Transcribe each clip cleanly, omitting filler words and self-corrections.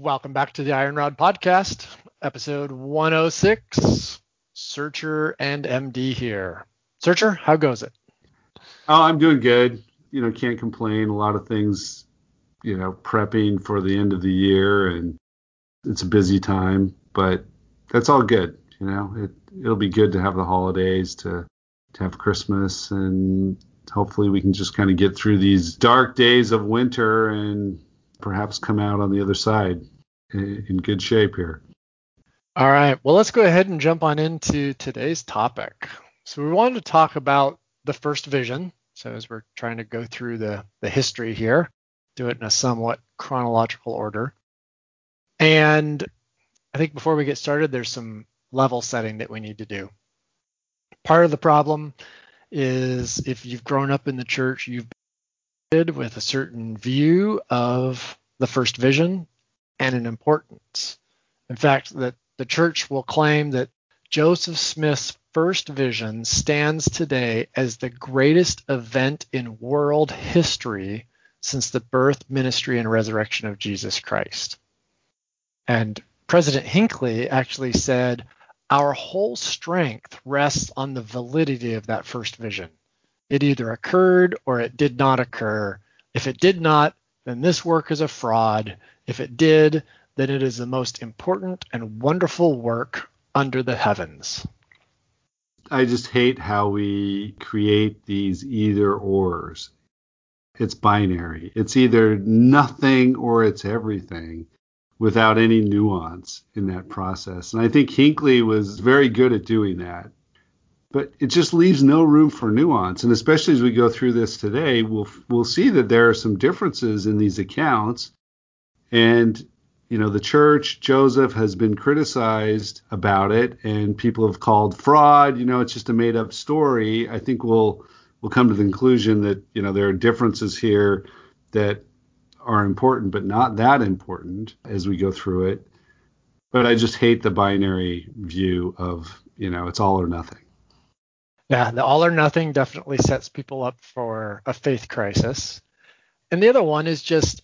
Welcome back to the Iron Rod Podcast, episode 106. Searcher and MD here. Searcher, how goes it? Oh, I'm doing good. Can't complain. A lot of things, prepping for the end of the year, and it's a busy time, but that's all good. It'll be good to have the holidays, to have Christmas, and hopefully we can just kind of get through these dark days of winter and perhaps come out on the other side in good shape here. All right. Well, let's go ahead and jump on into today's topic. So we wanted to talk about the first vision. So as we're trying to go through the history here, do it in a somewhat chronological order. And I think before we get started, there's some level setting that we need to do. Part of the problem is if you've grown up in the church, you've been with a certain view of the first vision and an importance. In fact, that the church will claim that Joseph Smith's first vision stands today as the greatest event in world history since the birth, ministry, and resurrection of Jesus Christ. And President Hinckley actually said, "Our whole strength rests on the validity of that first vision. It either occurred or it did not occur. If it did not, then this work is a fraud. If it did, then it is the most important and wonderful work under the heavens." I just hate how we create these either ors. It's binary. It's either nothing or it's everything without any nuance in that process. And I think Hinckley was very good at doing that. But it just leaves no room for nuance. And especially as we go through this today, we'll see that there are some differences in these accounts. And, the church, Joseph, has been criticized about it, and people have called fraud. It's just a made up story. I think we'll come to the conclusion that, there are differences here that are important, but not that important as we go through it. But I just hate the binary view of, it's all or nothing. Yeah, the all or nothing definitely sets people up for a faith crisis. And the other one is just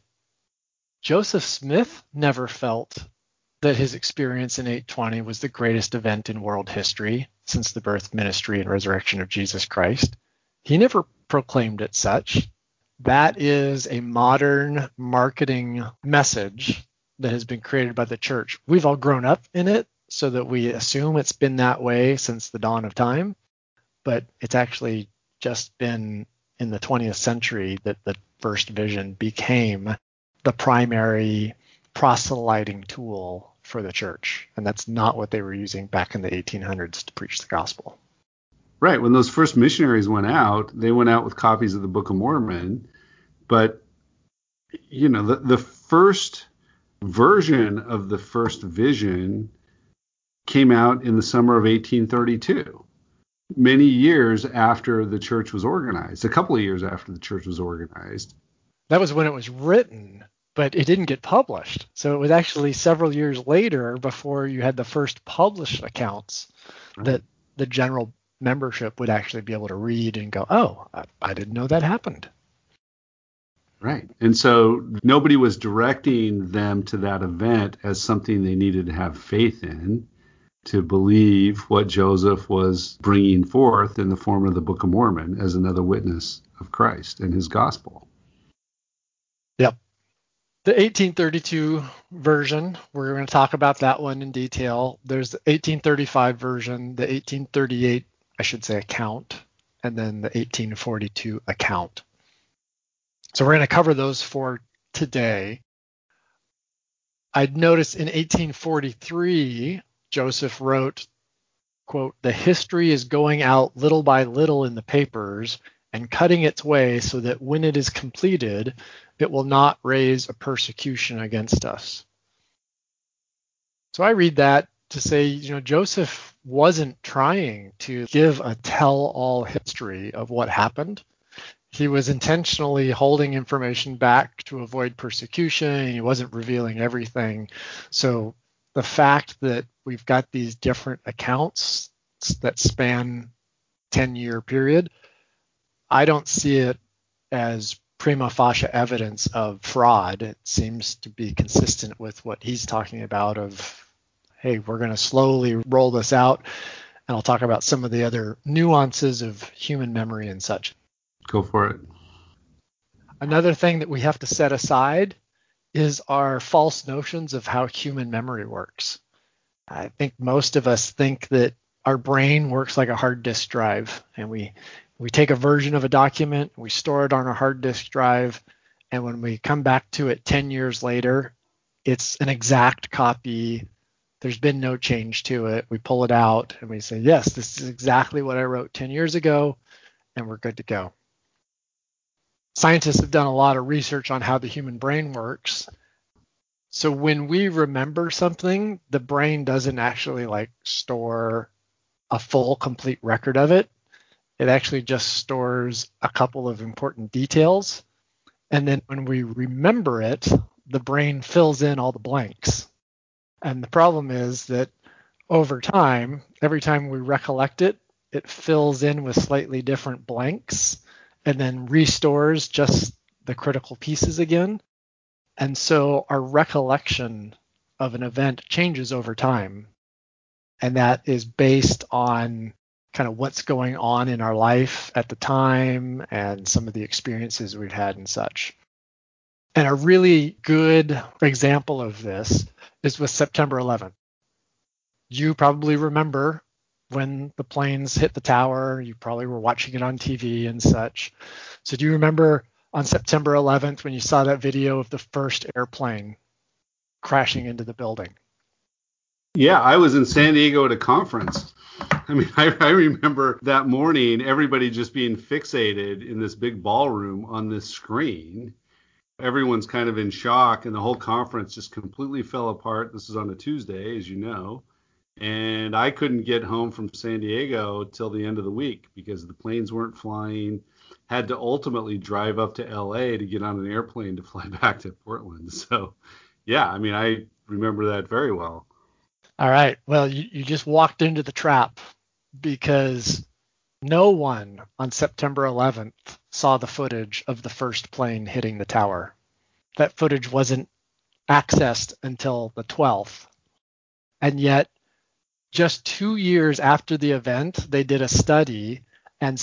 Joseph Smith never felt that his experience in 820 was the greatest event in world history since the birth, ministry, and resurrection of Jesus Christ. He never proclaimed it such. That is a modern marketing message that has been created by the church. We've all grown up in it so that we assume it's been that way since the dawn of time. But it's actually just been in the 20th century that the first vision became the primary proselyting tool for the church. And that's not what they were using back in the 1800s to preach the gospel. Right. When those first missionaries went out, they went out with copies of the Book of Mormon. But, the first version of the first vision came out in the summer of 1832. Many years after the church was organized, a couple of years after the church was organized. That was when it was written, but it didn't get published. So it was actually several years later before you had the first published accounts that the general membership would actually be able to read and go, "Oh, I didn't know that happened." Right. And so nobody was directing them to that event as something they needed to have faith in, to believe what Joseph was bringing forth in the form of the Book of Mormon as another witness of Christ and his gospel. Yep. The 1832 version, we're going to talk about that one in detail. There's the 1835 version, the 1838, I should say, account, and then the 1842 account. So we're going to cover those for today. I'd noticed in 1843, Joseph wrote, quote, "The history is going out little by little in the papers and cutting its way so that when it is completed, it will not raise a persecution against us." So I read that to say, Joseph wasn't trying to give a tell-all history of what happened. He was intentionally holding information back to avoid persecution, and he wasn't revealing everything. So the fact that we've got these different accounts that span 10-year period, I don't see it as prima facie evidence of fraud. It seems to be consistent with what he's talking about of, hey, we're going to slowly roll this out. And I'll talk about some of the other nuances of human memory and such. Go for it. Another thing that we have to set aside is our false notions of how human memory works. I think most of us think that our brain works like a hard disk drive, and we take a version of a document, we store it on a hard disk drive, and when we come back to it 10 years later, it's an exact copy. There's been no change to it. We pull it out and we say, yes, this is exactly what I wrote 10 years ago, and we're good to go. Scientists have done a lot of research on how the human brain works. So when we remember something, the brain doesn't actually store a full, complete record of it. It actually just stores a couple of important details. And then when we remember it, the brain fills in all the blanks. And the problem is that over time, every time we recollect it, it fills in with slightly different blanks and then restores just the critical pieces again. And so our recollection of an event changes over time. And that is based on kind of what's going on in our life at the time and some of the experiences we've had and such. And a really good example of this is with September 11th. You probably remember when the planes hit the tower. You probably were watching it on TV and such. So do you remember on September 11th when you saw that video of the first airplane crashing into the building? Yeah, I was in San Diego at a conference. I mean, I remember that morning, everybody just being fixated in this big ballroom on this screen. Everyone's kind of in shock, and the whole conference just completely fell apart. This is on a Tuesday, as you know. And I couldn't get home from San Diego till the end of the week because the planes weren't flying. Had to ultimately drive up to LA to get on an airplane to fly back to Portland. So, yeah, I mean, I remember that very well. All right. Well, you just walked into the trap because no one on September 11th saw the footage of the first plane hitting the tower. That footage wasn't accessed until the 12th. And yet, just 2 years after the event, they did a study, and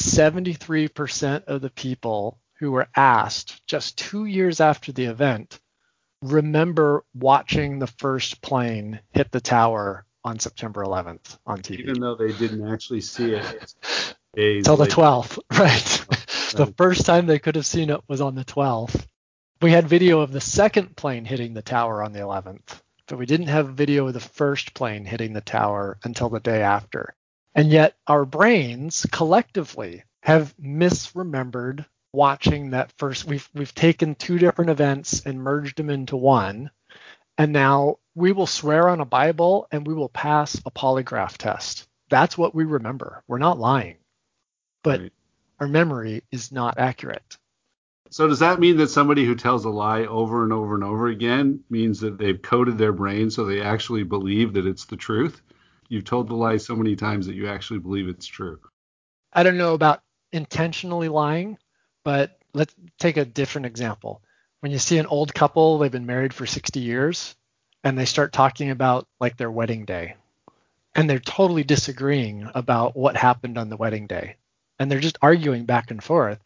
73% of the people who were asked just 2 years after the event remember watching the first plane hit the tower on September 11th on TV. Even though they didn't actually see it days Till the later. 12th, right? The first time they could have seen it was on the 12th. We had video of the second plane hitting the tower on the 11th, but we didn't have video of the first plane hitting the tower until the day after. And yet our brains collectively have misremembered watching that first. We've taken two different events and merged them into one. And now we will swear on a Bible and we will pass a polygraph test. That's what we remember. We're not lying, but right. Our memory is not accurate. So does that mean that somebody who tells a lie over and over and over again means that they've coded their brain so they actually believe that it's the truth? You've told the lie so many times that you actually believe it's true. I don't know about intentionally lying, but let's take a different example. When you see an old couple, they've been married for 60 years, and they start talking about like their wedding day, and they're totally disagreeing about what happened on the wedding day, and they're just arguing back and forth.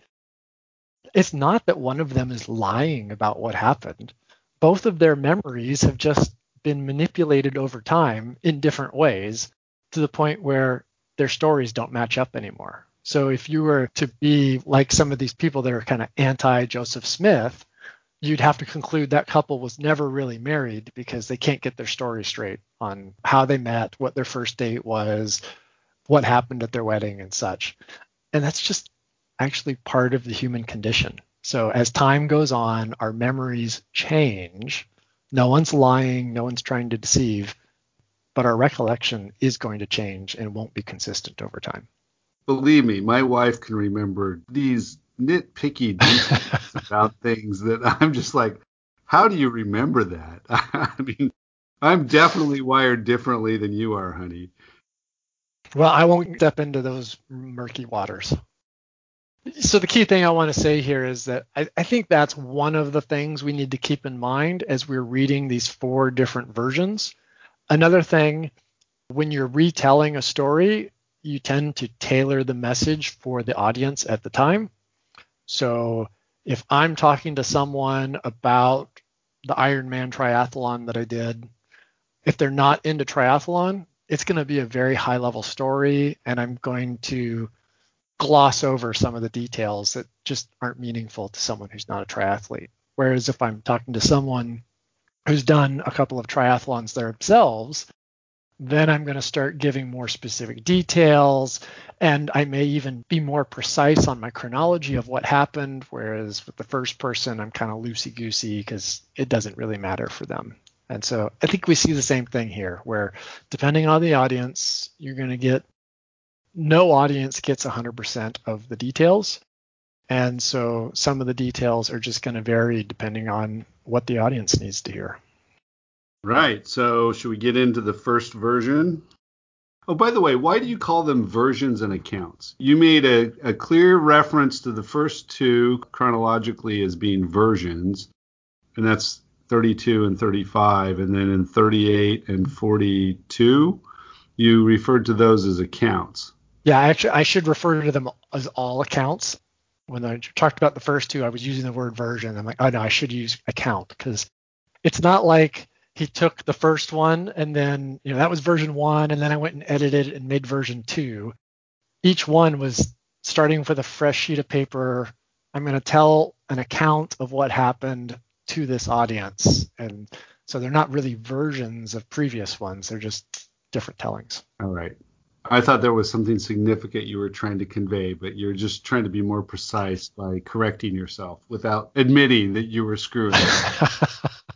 It's not that one of them is lying about what happened. Both of their memories have just been manipulated over time in different ways to the point where their stories don't match up anymore. So if you were to be like some of these people that are kind of anti-Joseph Smith, you'd have to conclude that couple was never really married because they can't get their story straight on how they met, what their first date was, what happened at their wedding and such. And that's just actually part of the human condition. So as time goes on, our memories change. No one's lying, no one's trying to deceive, but our recollection is going to change and won't be consistent over time. Believe me, my wife can remember these nitpicky details about things that I'm just like, how do you remember that? I mean, I'm definitely wired differently than you are, honey. Well, I won't step into those murky waters. So the key thing I want to say here is that I think that's one of the things we need to keep in mind as we're reading these 4 different versions. Another thing, when you're retelling a story, you tend to tailor the message for the audience at the time. So if I'm talking to someone about the Ironman triathlon that I did, if they're not into triathlon, it's going to be a very high level story, and I'm going to gloss over some of the details that just aren't meaningful to someone who's not a triathlete. Whereas if I'm talking to someone who's done a couple of triathlons themselves, then I'm going to start giving more specific details, and I may even be more precise on my chronology of what happened, whereas with the first person, I'm kind of loosey-goosey because it doesn't really matter for them. And so I think we see the same thing here, where depending on the audience, you're going to get no audience gets 100% of the details. And so some of the details are just going to vary depending on what the audience needs to hear. Right. So should we get into the first version? Oh, by the way, why do you call them versions and accounts? You made a clear reference to the first 2 chronologically as being versions, and that's 32 and 35. And then in 38 and 42, you referred to those as accounts. Yeah, actually, I should refer to them as all accounts. When I talked about the first 2, I was using the word version. I'm like, oh no, I should use account, because it's not like he took the first one and then, that was version 1, and then I went and edited and made version 2. Each one was starting with a fresh sheet of paper. I'm going to tell an account of what happened to this audience. And so they're not really versions of previous ones. They're just different tellings. All right. I thought there was something significant you were trying to convey, but you're just trying to be more precise by correcting yourself without admitting that you were screwing up.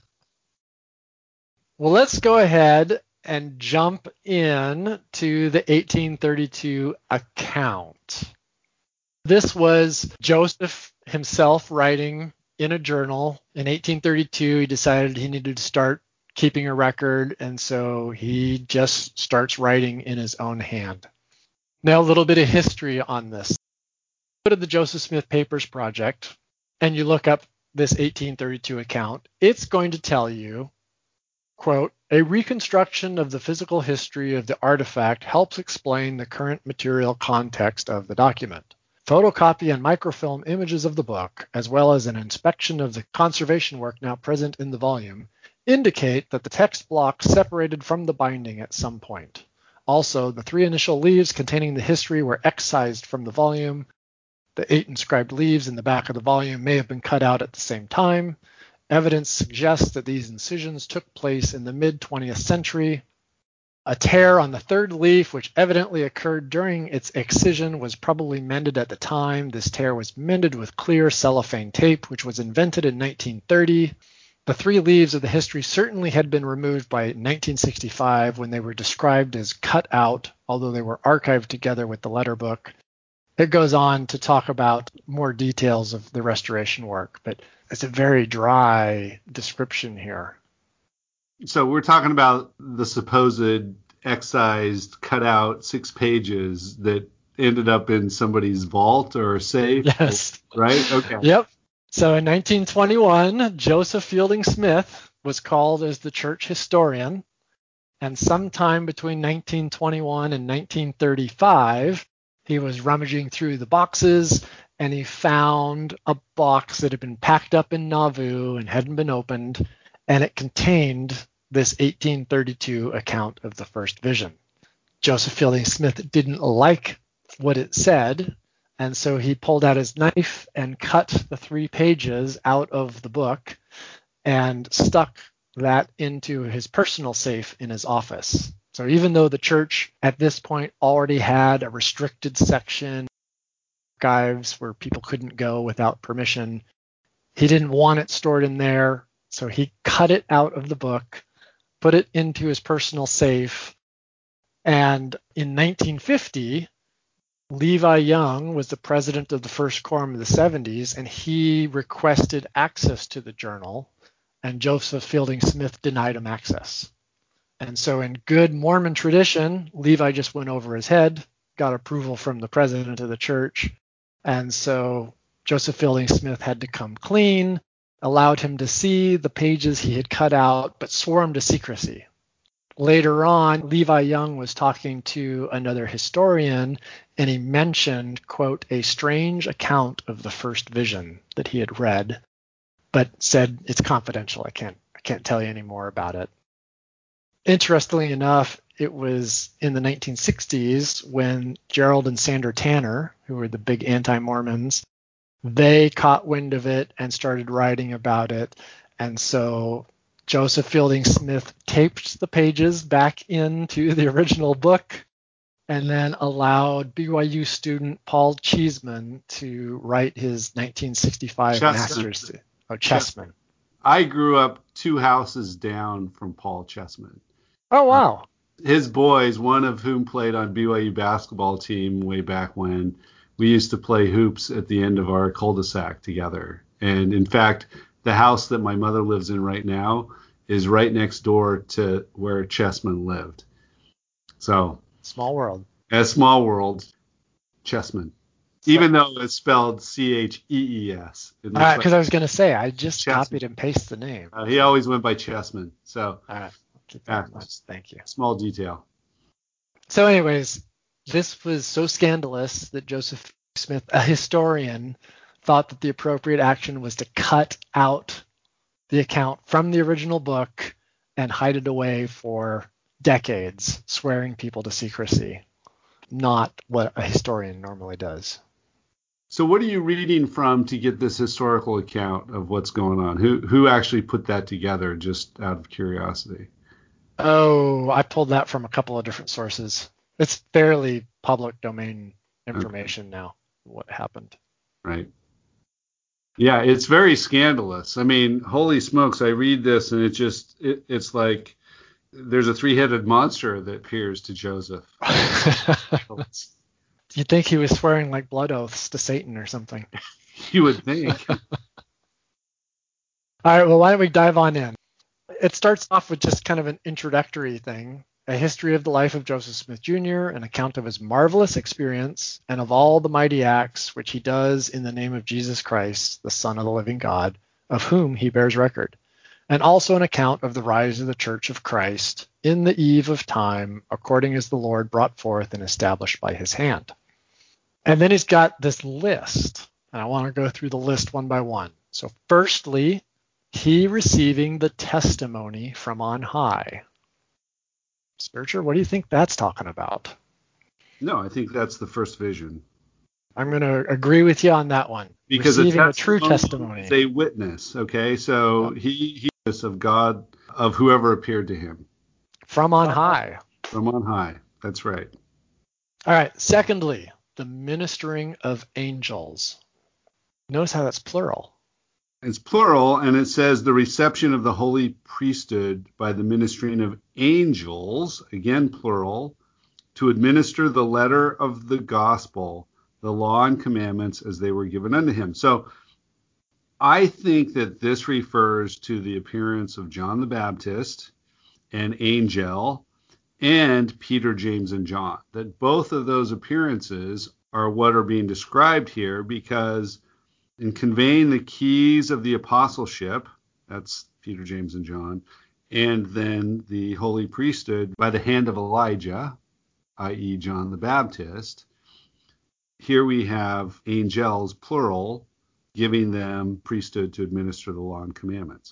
Well, let's go ahead and jump in to the 1832 account. This was Joseph himself writing in a journal. In 1832, he decided he needed to start keeping a record, and so he just starts writing in his own hand. Now, a little bit of history on this. Go to the Joseph Smith Papers Project, and you look up this 1832 account. It's going to tell you, quote, a reconstruction of the physical history of the artifact helps explain the current material context of the document. Photocopy and microfilm images of the book, as well as an inspection of the conservation work now present in the volume, indicate that the text block separated from the binding at some point. Also, the 3 initial leaves containing the history were excised from the volume. The 8 inscribed leaves in the back of the volume may have been cut out at the same time. Evidence suggests that these incisions took place in the mid-20th century. A tear on the 3rd leaf, which evidently occurred during its excision, was probably mended at the time. This tear was mended with clear cellophane tape, which was invented in 1930. The 3 leaves of the history certainly had been removed by 1965 when they were described as cut out, although they were archived together with the letter book. It goes on to talk about more details of the restoration work, but it's a very dry description here. So we're talking about the supposed excised, cut out 6 pages that ended up in somebody's vault or safe. Yes. Right? Okay. Yep. So in 1921, Joseph Fielding Smith was called as the church historian. And sometime between 1921 and 1935, he was rummaging through the boxes, and he found a box that had been packed up in Nauvoo and hadn't been opened, and it contained this 1832 account of the first vision. Joseph Fielding Smith didn't like what it said, and so he pulled out his knife and cut the 3 pages out of the book and stuck that into his personal safe in his office. So even though the church at this point already had a restricted section, archives where people couldn't go without permission, he didn't want it stored in there. So he cut it out of the book, put it into his personal safe. And in 1950, Levi Young was the president of the First Quorum of the 70s, and he requested access to the journal, and Joseph Fielding Smith denied him access. And so in good Mormon tradition, Levi just went over his head, got approval from the president of the church, And so Joseph Fielding Smith had to come clean, allowed him to see the pages he had cut out, but swore him to secrecy. Later on, Levi Young was talking to another historian, and he mentioned, quote, a strange account of the first vision that he had read, but said it's confidential. I can't tell you any more about it. Interestingly enough, it was in the 1960s when Gerald and Sandra Tanner, who were the big anti-Mormons, they caught wind of it and started writing about it. And so Joseph Fielding Smith taped the pages back into the original book and then allowed BYU student Paul Cheesman to write his 1965 master's. Chessman. I grew up 2 houses down from Paul Chessman. Oh, wow. His boys, one of whom played on BYU basketball team way back when, we used to play hoops at the end of our cul-de-sac together. And in fact, the house that my mother lives in right now is right next door to where Chessman lived. So small world. A small world, Chessman. Even though it's spelled Chees. Because I was going to say, I just copied and pasted the name. He always went by Chessman. So, all right. Keep that in mind. Thank you. Small detail. So anyways, this was so scandalous that Joseph Smith, a historian, thought that the appropriate action was to cut out the account from the original book and hide it away for decades, swearing people to secrecy. Not what a historian normally does. So what are you reading from to get this historical account of what's going on? Who actually put that together, just out of curiosity? Oh, I pulled that from a couple of different sources. It's fairly public domain information now, what happened. Right. Yeah, it's very scandalous. I mean, holy smokes, I read this and it's like there's a 3-headed monster that appears to Joseph. You'd think he was swearing like blood oaths to Satan or something. You would think. All right, well, why don't we dive on in? It starts off with just kind of an introductory thing, a history of the life of Joseph Smith Jr., an account of his marvelous experience and of all the mighty acts which he does in the name of Jesus Christ, the Son of the living God, of whom he bears record, and also an account of the rise of the Church of Christ in the eve of time, according as the Lord brought forth and established by his hand. And then he's got this list, and I want to go through the list one by one. So firstly, he receiving the testimony from on high. Spiritual, what do you think that's talking about? No, I think that's the first vision. I'm going to agree with you on that one. Because receiving a true testimony. Is a witness, okay? So he is of God, of whoever appeared to him. From on high. From on high. That's right. All right. Secondly, the ministering of angels. Notice how that's plural. It's plural, and it says the reception of the holy priesthood by the ministering of angels, again plural, to administer the letter of the gospel, the law and commandments as they were given unto him. So I think that this refers to the appearance of John the Baptist, an angel, and Peter, James, and John. That both of those appearances are what are being described here, because in conveying the keys of the apostleship, that's Peter, James, and John, and then the holy priesthood by the hand of Elijah, i.e. John the Baptist, here we have angels, plural, giving them priesthood to administer the law and commandments.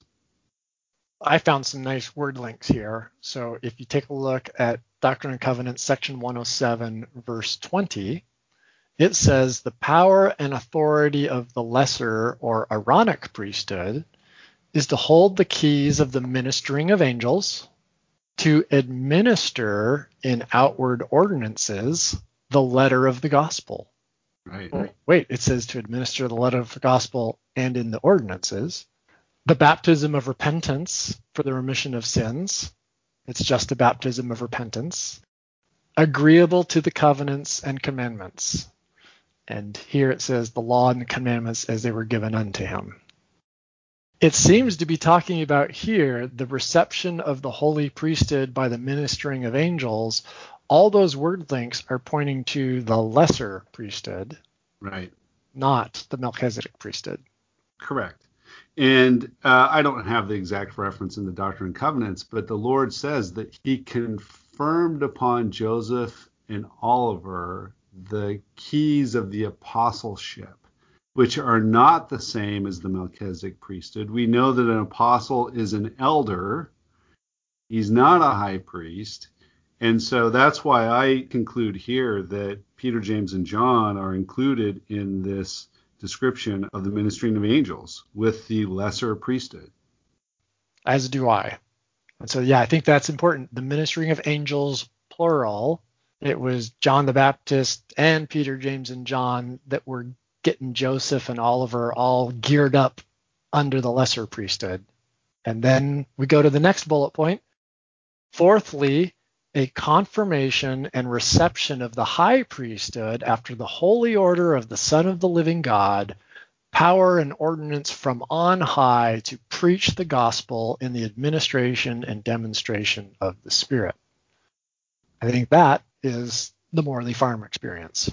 I found some nice word links here. So if you take a look at Doctrine and Covenants, section 107, verse 20, it says the power and authority of the lesser or Aaronic priesthood is to hold the keys of the ministering of angels, to administer in outward ordinances the letter of the gospel. Right. Wait, it says to administer the letter of the gospel and in the ordinances. The baptism of repentance for the remission of sins. It's just a baptism of repentance. Agreeable to the covenants and commandments. And here it says the law and the commandments as they were given unto him. It seems to be talking about here the reception of the holy priesthood by the ministering of angels. All those word links are pointing to the lesser priesthood. Right. not the Melchizedek priesthood. Correct. And I don't have the exact reference in the Doctrine and Covenants, but the Lord says that he confirmed upon Joseph and Oliver the keys of the apostleship, which are not the same as the Melchizedek priesthood. We know that an apostle is an elder. He's not a high priest. And so that's why I conclude here that Peter, James, and John are included in this description of the ministering of angels with the lesser priesthood. As do I. And so, yeah, I think that's important. The ministering of angels, plural. It was John the Baptist and Peter, James, and John that were getting Joseph and Oliver all geared up under the lesser priesthood. And then we go to the next bullet point. Fourthly, a confirmation and reception of the high priesthood after the holy order of the Son of the living God, power and ordinance from on high to preach the gospel in the administration and demonstration of the Spirit. I think that is the Morley Farm experience.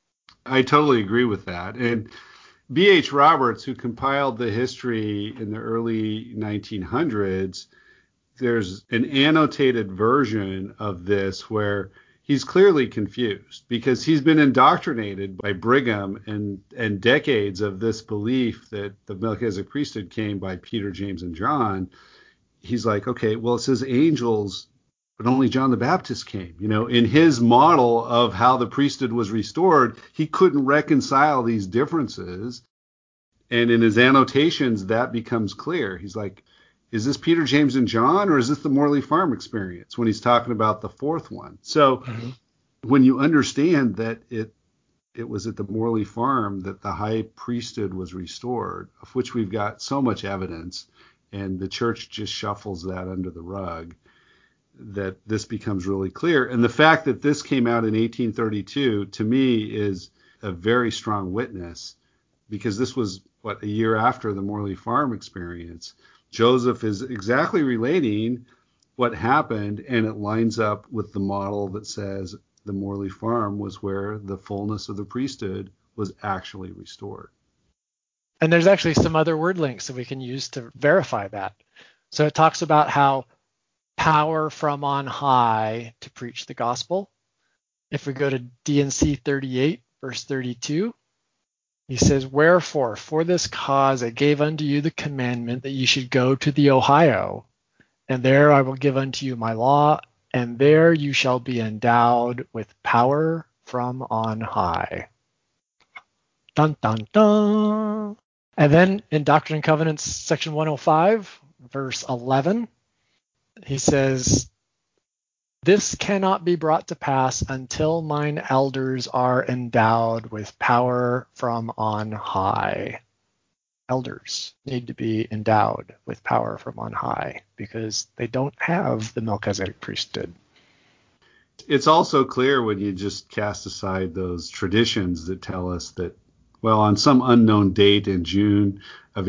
I totally agree with that. And B.H. Roberts, who compiled the history in the early 1900s, there's an annotated version of this where he's clearly confused because he's been indoctrinated by Brigham and decades of this belief that the Melchizedek priesthood came by Peter, James, and John. He's like, okay, well, it says angels, but only John the Baptist came. You know, in his model of how the priesthood was restored, he couldn't reconcile these differences. And in his annotations, that becomes clear. He's like, is this Peter, James, and John, or is this the Morley Farm experience when he's talking about the fourth one? So when you understand that it was at the Morley Farm that the high priesthood was restored, of which we've got so much evidence, and the church just shuffles that under the rug, that this becomes really clear. And the fact that this came out in 1832, to me, is a very strong witness, because this was, a year after the Morley Farm experience. Joseph is exactly relating what happened, and it lines up with the model that says the Morley Farm was where the fullness of the priesthood was actually restored. And there's actually some other word links that we can use to verify that. So it talks about how power from on high to preach the gospel. If we go to D&C 38, verse 32, he says, wherefore, for this cause I gave unto you the commandment that ye should go to the Ohio, and there I will give unto you my law, and there you shall be endowed with power from on high. Dun, dun, dun. And then in Doctrine and Covenants, section 105, verse 11, he says, this cannot be brought to pass until mine elders are endowed with power from on high. Elders need to be endowed with power from on high because they don't have the Melchizedek priesthood. It's also clear when you just cast aside those traditions that tell us that, well, on some unknown date in June of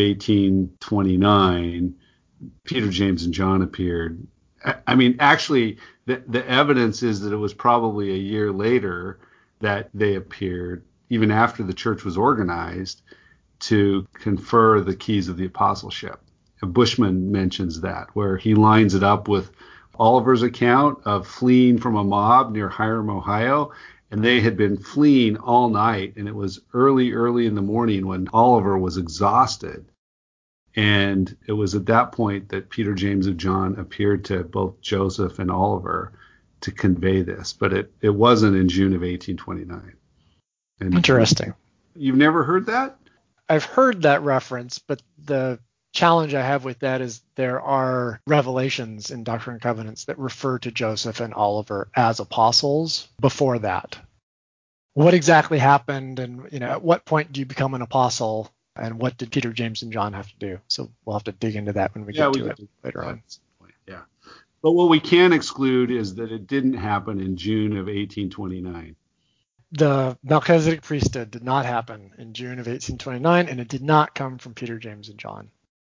1829, Peter, James, and John appeared. I mean, actually, the evidence is that it was probably a year later that they appeared, even after the church was organized, to confer the keys of the apostleship. Bushman mentions that, where he lines it up with Oliver's account of fleeing from a mob near Hiram, Ohio, and they had been fleeing all night, and it was early in the morning when Oliver was exhausted. And it was at that point that Peter, James, and John appeared to both Joseph and Oliver to convey this. But it wasn't in June of 1829. And interesting. You've never heard that? I've heard that reference, but the challenge I have with that is there are revelations in Doctrine and Covenants that refer to Joseph and Oliver as apostles before that. What exactly happened, and at what point do you become an apostle? And what did Peter, James, and John have to do? So we'll have to dig into that when we get to it later on. Yeah. But what we can exclude is that it didn't happen in June of 1829. The Melchizedek priesthood did not happen in June of 1829, and it did not come from Peter, James, and John.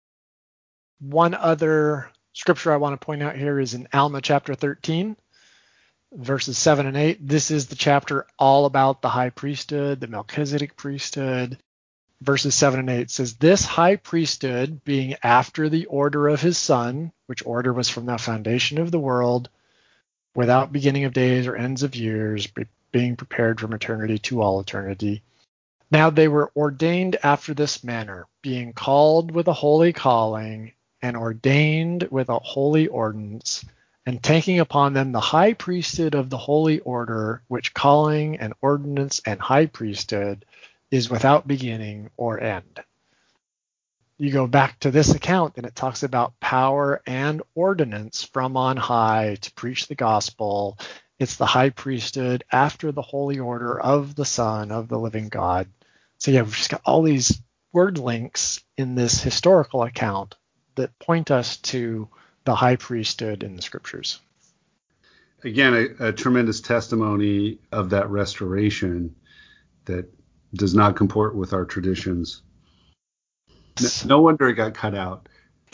One other scripture I want to point out here is in Alma chapter 13, verses 7 and 8. This is the chapter all about the high priesthood, the Melchizedek priesthood. verses 7 and 8 says, "This high priesthood, being after the order of his Son, which order was from the foundation of the world, without beginning of days or ends of years, being prepared from eternity to all eternity. Now they were ordained after this manner, being called with a holy calling, and ordained with a holy ordinance, and taking upon them the high priesthood of the holy order, which calling and ordinance and high priesthood is without beginning or end." You go back to this account and it talks about power and ordinance from on high to preach the gospel. It's the high priesthood after the holy order of the Son of the living God. So yeah, we've just got all these word links in this historical account that point us to the high priesthood in the scriptures. Again, a tremendous testimony of that restoration that does not comport with our traditions. No wonder it got cut out.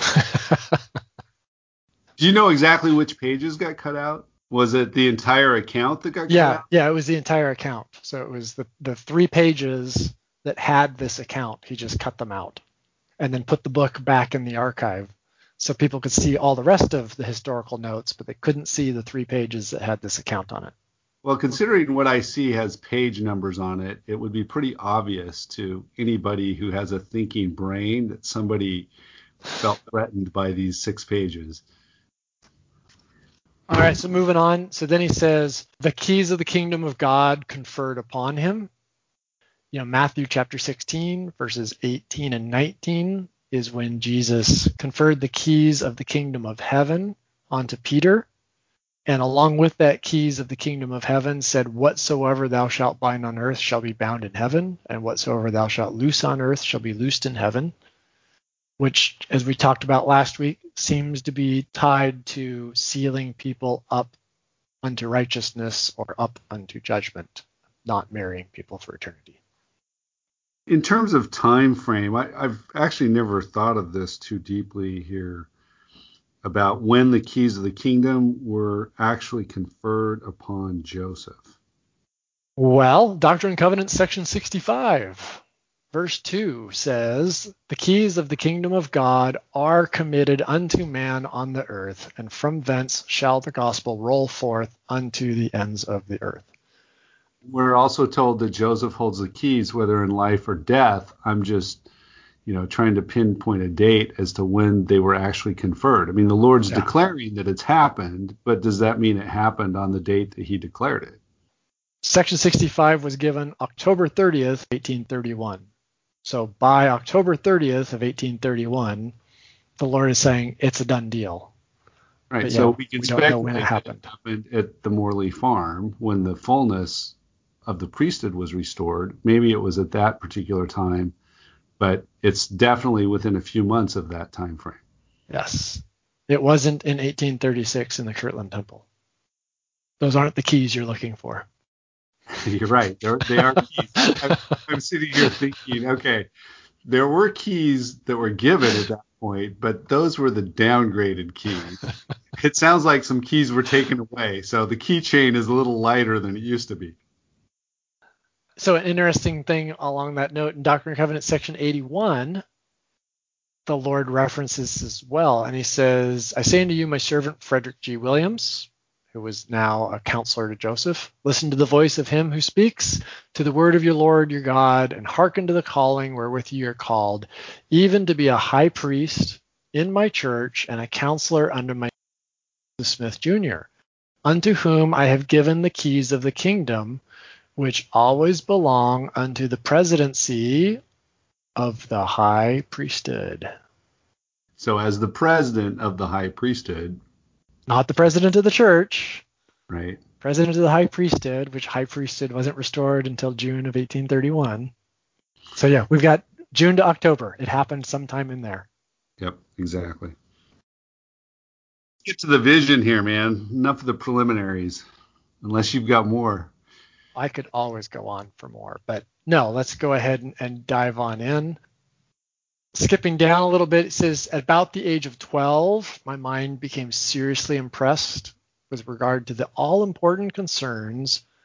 Do you know exactly which pages got cut out? Was it the entire account that got cut out? Yeah, it was the entire account. So it was the 3 pages that had this account. He just cut them out and then put the book back in the archive so people could see all the rest of the historical notes, but they couldn't see the 3 pages that had this account on it. Well, considering what I see has page numbers on it, it would be pretty obvious to anybody who has a thinking brain that somebody felt threatened by these 6 pages. All right, so moving on. So then he says, the keys of the kingdom of God conferred upon him. Matthew chapter 16, verses 18 and 19 is when Jesus conferred the keys of the kingdom of heaven onto Peter. And along with that keys of the kingdom of heaven said, "Whatsoever thou shalt bind on earth shall be bound in heaven, and whatsoever thou shalt loose on earth shall be loosed in heaven," which, as we talked about last week, seems to be tied to sealing people up unto righteousness or up unto judgment, not marrying people for eternity. In terms of time frame, I've actually never thought of this too deeply here about when the keys of the kingdom were actually conferred upon Joseph. Well, Doctrine and Covenants, section 65, verse 2 says, "The keys of the kingdom of God are committed unto man on the earth, and from thence shall the gospel roll forth unto the ends of the earth." We're also told that Joseph holds the keys, whether in life or death. I'm just trying to pinpoint a date as to when they were actually conferred. I mean, the Lord's declaring that it's happened, but does that mean it happened on the date that he declared it? Section 65 was given October 30th, 1831. So by October 30th of 1831, the Lord is saying it's a done deal. Right. So we can speculate when it happened at the Morley farm when the fullness of the priesthood was restored. Maybe it was at that particular time, but it's definitely within a few months of that time frame. Yes. It wasn't in 1836 in the Kirtland Temple. Those aren't the keys you're looking for. You're right. They are keys. I'm sitting here thinking, okay, there were keys that were given at that point, but those were the downgraded keys. It sounds like some keys were taken away, so the keychain is a little lighter than it used to be. So an interesting thing along that note, in Doctrine and Covenants section 81, the Lord references as well, and he says, "I say unto you, my servant Frederick G. Williams," who was now a counselor to Joseph, "listen to the voice of him who speaks, to the word of your Lord your God, and hearken to the calling wherewith ye are called, even to be a high priest in my church and a counselor under my Smith Jr., unto whom I have given the keys of the kingdom, which always belong unto the presidency of the high priesthood." So as the president of the high priesthood, not the president of the church, right? President of the high priesthood, which high priesthood wasn't restored until June of 1831. So yeah, we've got June to October. It happened sometime in there. Yep, exactly. Let's get to the vision here, man. Enough of the preliminaries, unless you've got more. I could always go on for more, but no, let's go ahead and dive on in. Skipping down a little bit, it says, "At about the age of 12, my mind became seriously impressed with regard to the all-important concerns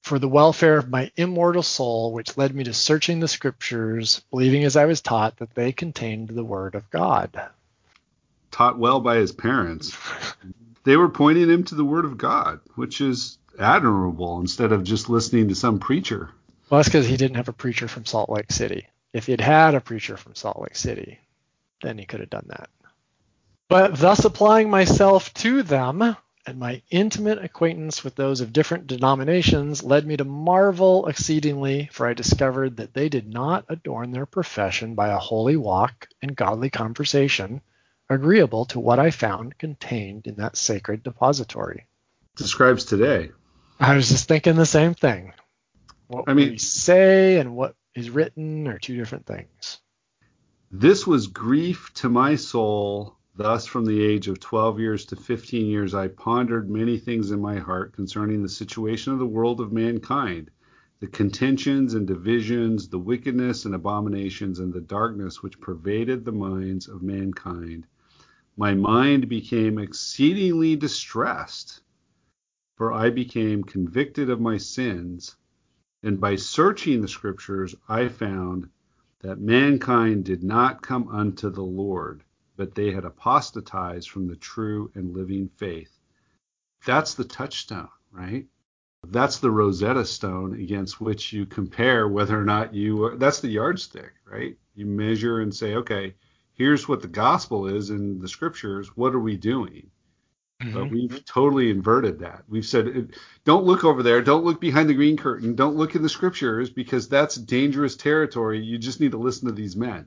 for the welfare of my immortal soul, which led me to searching the scriptures, believing as I was taught that they contained the word of God. Taught well by his parents. They were pointing him to the word of God, which is admirable, instead of just listening to some preacher. Well, that's because he didn't have a preacher from Salt Lake City. If he'd had a preacher from Salt Lake City, then he could have done that. But thus applying myself to them, and my intimate acquaintance with those of different denominations led me to marvel exceedingly, for I discovered that they did not adorn their profession by a holy walk and godly conversation, agreeable to what I found contained in that sacred depository. Describes today. I was just thinking the same thing. What we say and what is written are two different things. This was grief to my soul. Thus, from the age of 12 years to 15 years, I pondered many things in my heart concerning the situation of the world of mankind, the contentions and divisions, the wickedness and abominations, and the darkness which pervaded the minds of mankind. My mind became exceedingly distressed, for I became convicted of my sins, and by searching the scriptures, I found that mankind did not come unto the Lord, but they had apostatized from the true and living faith. That's the touchstone, right? That's the Rosetta Stone against which you compare whether or not that's the yardstick, right? You measure and say, okay, here's what the gospel is in the scriptures. What are we doing? Mm-hmm. But we've totally inverted that. We've said, don't look over there. Don't look behind the green curtain. Don't look in the scriptures, because that's dangerous territory. You just need to listen to these men.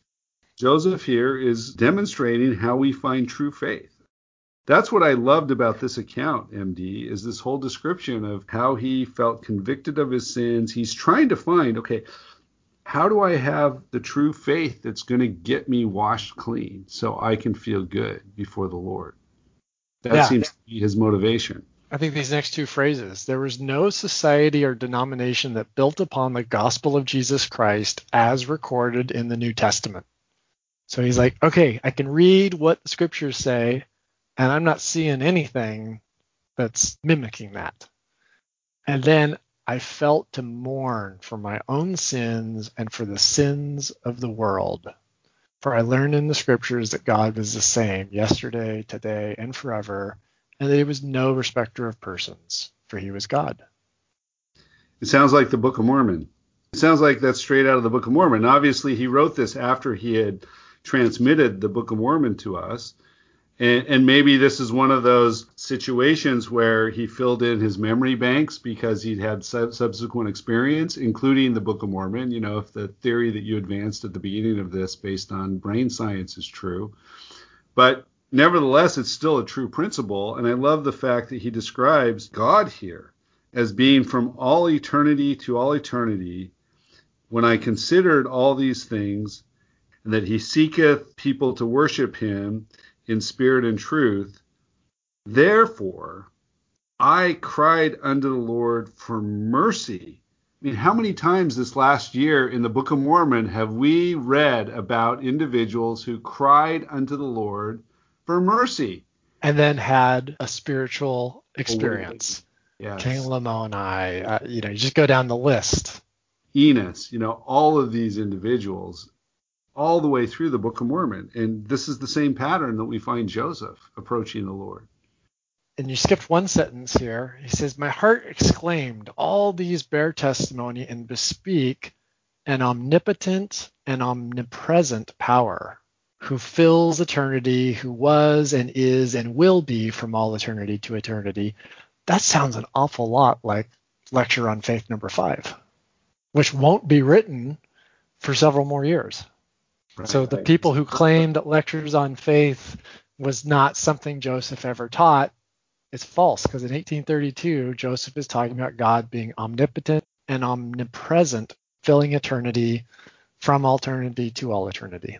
Joseph here is demonstrating how we find true faith. That's what I loved about this account, MD, is this whole description of how he felt convicted of his sins. He's trying to find, okay, how do I have the true faith that's going to get me washed clean so I can feel good before the Lord? That seems to be his motivation. I think these next two phrases, there was no society or denomination that built upon the gospel of Jesus Christ as recorded in the New Testament. So he's like, okay, I can read what the scriptures say, and I'm not seeing anything that's mimicking that. And then I felt to mourn for my own sins and for the sins of the world. For I learned in the scriptures that God was the same yesterday, today, and forever, and that he was no respecter of persons, for he was God. It sounds like the Book of Mormon. It sounds like that's straight out of the Book of Mormon. Obviously, he wrote this after he had transmitted the Book of Mormon to us. And maybe this is one of those situations where he filled in his memory banks because he'd had subsequent experience, including the Book of Mormon. You know, if the theory that you advanced at the beginning of this based on brain science is true. But nevertheless, it's still a true principle. And I love the fact that he describes God here as being from all eternity to all eternity. When I considered all these things, and that he seeketh people to worship him in spirit and truth. Therefore, I cried unto the Lord for mercy. I mean, how many times this last year in the Book of Mormon have we read about individuals who cried unto the Lord for mercy? And then had a spiritual experience. Yes. King Lamoni, you just go down the list. Enos, all of these individuals all the way through the Book of Mormon. And this is the same pattern that we find Joseph approaching the Lord. And you skipped one sentence here. He says, my heart exclaimed, all these bear testimony and bespeak an omnipotent and omnipresent power, who fills eternity, who was and is and will be from all eternity to eternity. That sounds an awful lot like Lecture on Faith number 5, which won't be written for several more years. Right. So the people who claimed that Lectures on Faith was not something Joseph ever taught, it's false, because in 1832, Joseph is talking about God being omnipotent and omnipresent, filling eternity from all eternity to all eternity.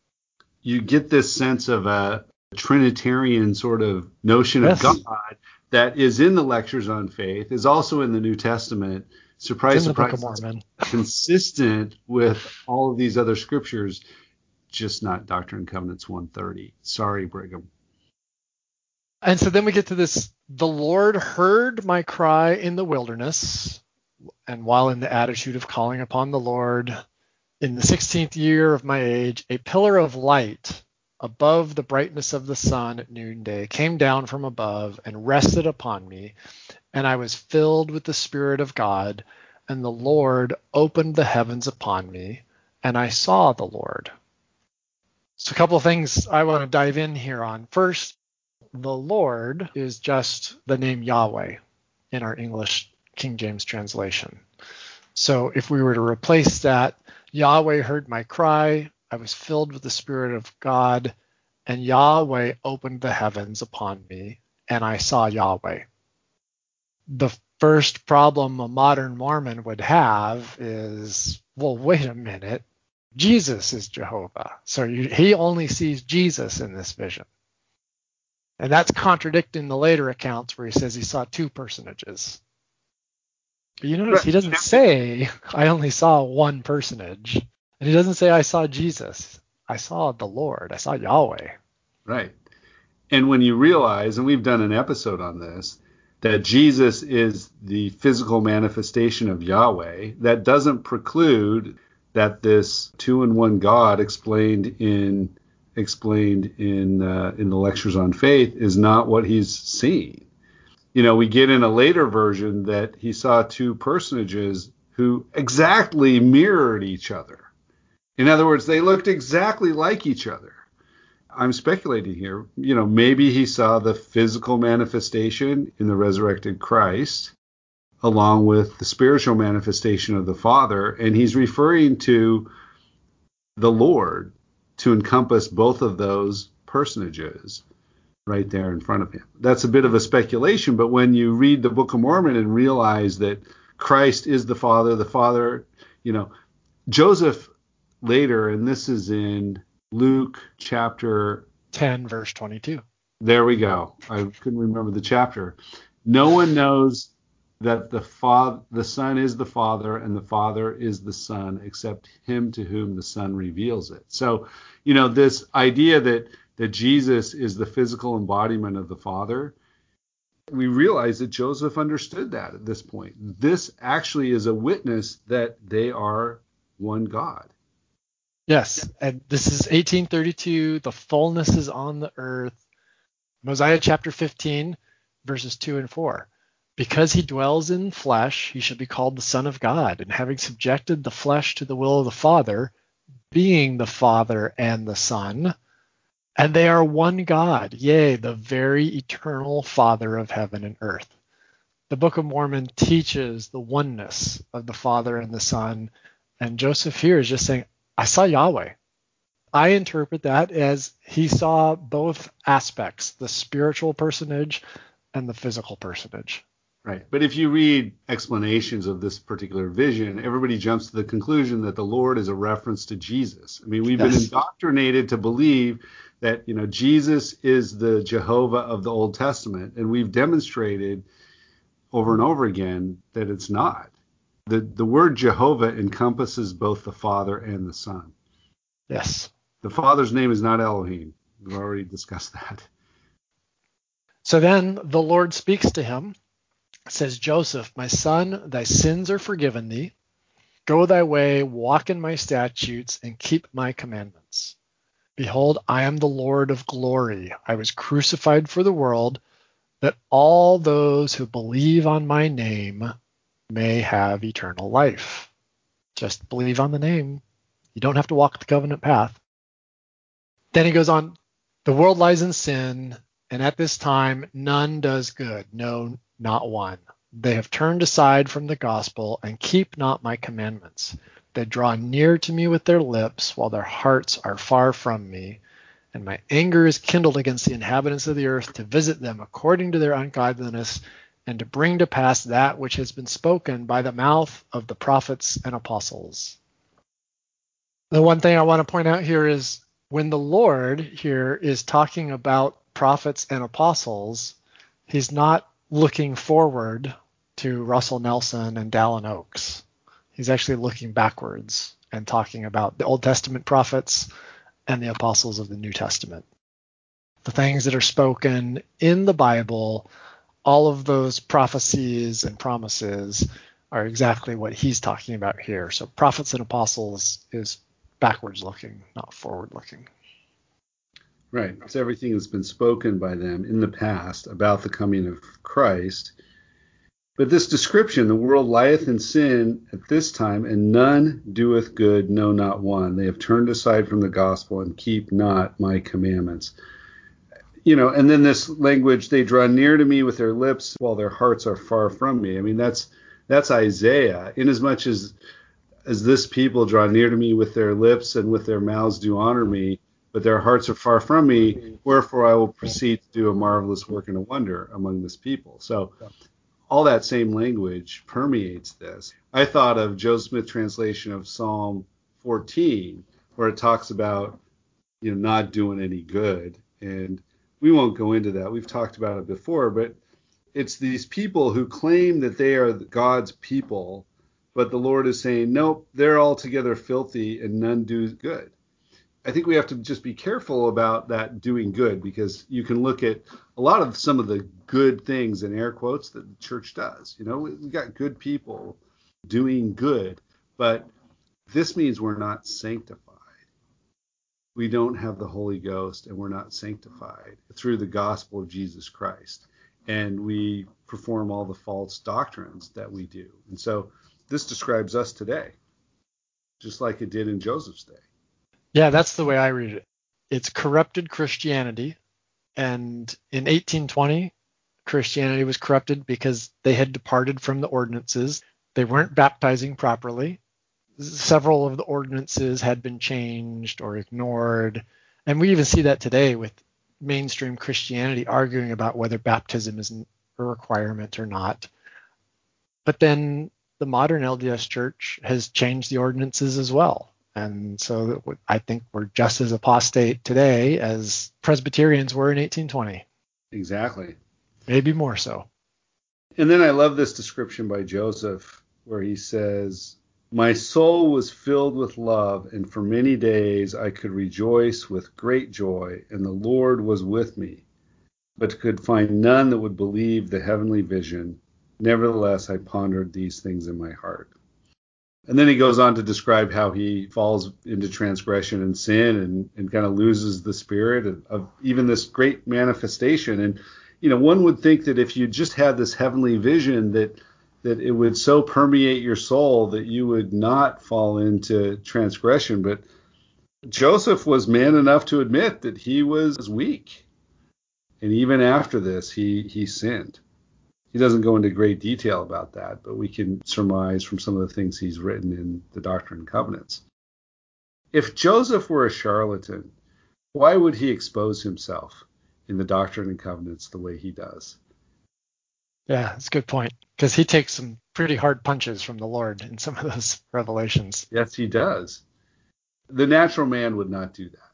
You get this sense of a Trinitarian sort of notion of God that is in the Lectures on Faith, is also in the New Testament. Surprise, surprise, Book of Mormon. Consistent with all of these other scriptures, just not Doctrine and Covenants 130. Sorry, Brigham. And so then we get to this The Lord heard my cry in the wilderness, and while in the attitude of calling upon the Lord, in the 16th year of my age, a pillar of light above the brightness of the sun at noonday came down from above and rested upon me, and I was filled with the Spirit of God, and the Lord opened the heavens upon me, and I saw the Lord. So a couple of things I want to dive in here on. First, the Lord is just the name Yahweh in our English King James translation. So if we were to replace that, Yahweh heard my cry, I was filled with the Spirit of God, and Yahweh opened the heavens upon me, and I saw Yahweh. The first problem a modern Mormon would have is, well, wait a minute, Jesus is Jehovah. So he only sees Jesus in this vision. And that's contradicting the later accounts where he says he saw two personages. But you notice he doesn't say, I only saw one personage. And he doesn't say, I saw Jesus. I saw the Lord. I saw Yahweh. Right. And when you realize, and we've done an episode on this, that Jesus is the physical manifestation of Yahweh, that doesn't preclude that this two-in-one God explained in the lectures on faith is not what he's seeing. You know, we get in a later version that he saw two personages who exactly mirrored each other. In other words, they looked exactly like each other. I'm speculating here. You know, maybe he saw the physical manifestation in the resurrected Christ along with the spiritual manifestation of the Father, and he's referring to the Lord to encompass both of those personages right there in front of him. That's a bit of a speculation, but when you read the Book of Mormon and realize that Christ is the Father, you know, Joseph later, and this is in Luke chapter 10, verse 22. There we go. I couldn't remember the chapter. No one knows that the Son is the Father and the Father is the Son except him to whom the Son reveals it. So, you know, this idea that Jesus is the physical embodiment of the Father, we realize that Joseph understood that at this point. This actually is a witness that they are one God. Yes, and this is 1832. The fullness is on the earth. Mosiah chapter 15, verses 2 and 4. Because he dwells in flesh, he shall be called the Son of God, and having subjected the flesh to the will of the Father, being the Father and the Son, and they are one God, yea, the very eternal Father of heaven and earth. The Book of Mormon teaches the oneness of the Father and the Son, and Joseph here is just saying, I saw Yahweh. I interpret that as he saw both aspects, the spiritual personage and the physical personage. Right. But if you read explanations of this particular vision, everybody jumps to the conclusion that the Lord is a reference to Jesus. I mean, we've been indoctrinated to believe that, you know, Jesus is the Jehovah of the Old Testament, and we've demonstrated over and over again that it's not. The word Jehovah encompasses both the Father and the Son. Yes. The Father's name is not Elohim. We've already discussed that. So then the Lord speaks to him, says, Joseph, my son, thy sins are forgiven thee. Go thy way, walk in my statutes, and keep my commandments. Behold, I am the Lord of glory. I was crucified for the world, that all those who believe on my name may have eternal life. Just believe on the name. You don't have to walk the covenant path. Then he goes on, the world lies in sin, and at this time none does good, no, not one. They have turned aside from the gospel and keep not my commandments. They draw near to me with their lips, while their hearts are far from me. And my anger is kindled against the inhabitants of the earth to visit them according to their ungodliness, and to bring to pass that which has been spoken by the mouth of the prophets and apostles. The one thing I want to point out here is when the Lord here is talking about prophets and apostles, he's not looking forward to Russell Nelson and Dallin Oaks. He's actually looking backwards and talking about the Old Testament prophets and the apostles of the New Testament. The things that are spoken in the Bible all of those prophecies and promises are exactly what he's talking about here. So prophets and apostles is backwards looking, not forward looking. Right. It's everything that's been spoken by them in the past about the coming of Christ. But this description, the world lieth in sin at this time, and none doeth good, no, not one. They have turned aside from the gospel and keep not my commandments. And then this language, they draw near to me with their lips while their hearts are far from me. I mean, that's Isaiah. Inasmuch as this people draw near to me with their lips and with their mouths do honor me, but their hearts are far from me, wherefore I will proceed to do a marvelous work and a wonder among this people. So all that same language permeates this. I thought of Joe Smith translation of Psalm 14, where it talks about, not doing any good. And we won't go into that. We've talked about it before, but it's these people who claim that they are God's people, but the Lord is saying, nope, they're altogether filthy and none do good. I think we have to just be careful about that doing good, because you can look at a lot of some of the good things in air quotes that the church does. We got good people doing good, but this means we're not sanctified. We don't have the Holy Ghost, and we're not sanctified through the gospel of Jesus Christ. And we perform all the false doctrines that we do. And so this describes us today, just like it did in Joseph's day. Yeah, that's the way I read it. It's corrupted Christianity. And in 1820, Christianity was corrupted because they had departed from the ordinances. They weren't baptizing properly. Several of the ordinances had been changed or ignored. And we even see that today with mainstream Christianity arguing about whether baptism is a requirement or not. But then the modern LDS Church has changed the ordinances as well. And so I think we're just as apostate today as Presbyterians were in 1820. Exactly. Maybe more so. And then I love this description by Joseph where he says, my soul was filled with love, and for many days I could rejoice with great joy, and the Lord was with me, but could find none that would believe the heavenly vision. Nevertheless, I pondered these things in my heart. And then he goes on to describe how he falls into transgression and sin and kind of loses the spirit of even this great manifestation. And, one would think that if you just had this heavenly vision that it would so permeate your soul that you would not fall into transgression. But Joseph was man enough to admit that he was weak. And even after this, he sinned. He doesn't go into great detail about that, but we can surmise from some of the things he's written in the Doctrine and Covenants. If Joseph were a charlatan, why would he expose himself in the Doctrine and Covenants the way he does? Yeah, that's a good point, because he takes some pretty hard punches from the Lord in some of those revelations. Yes, he does. The natural man would not do that.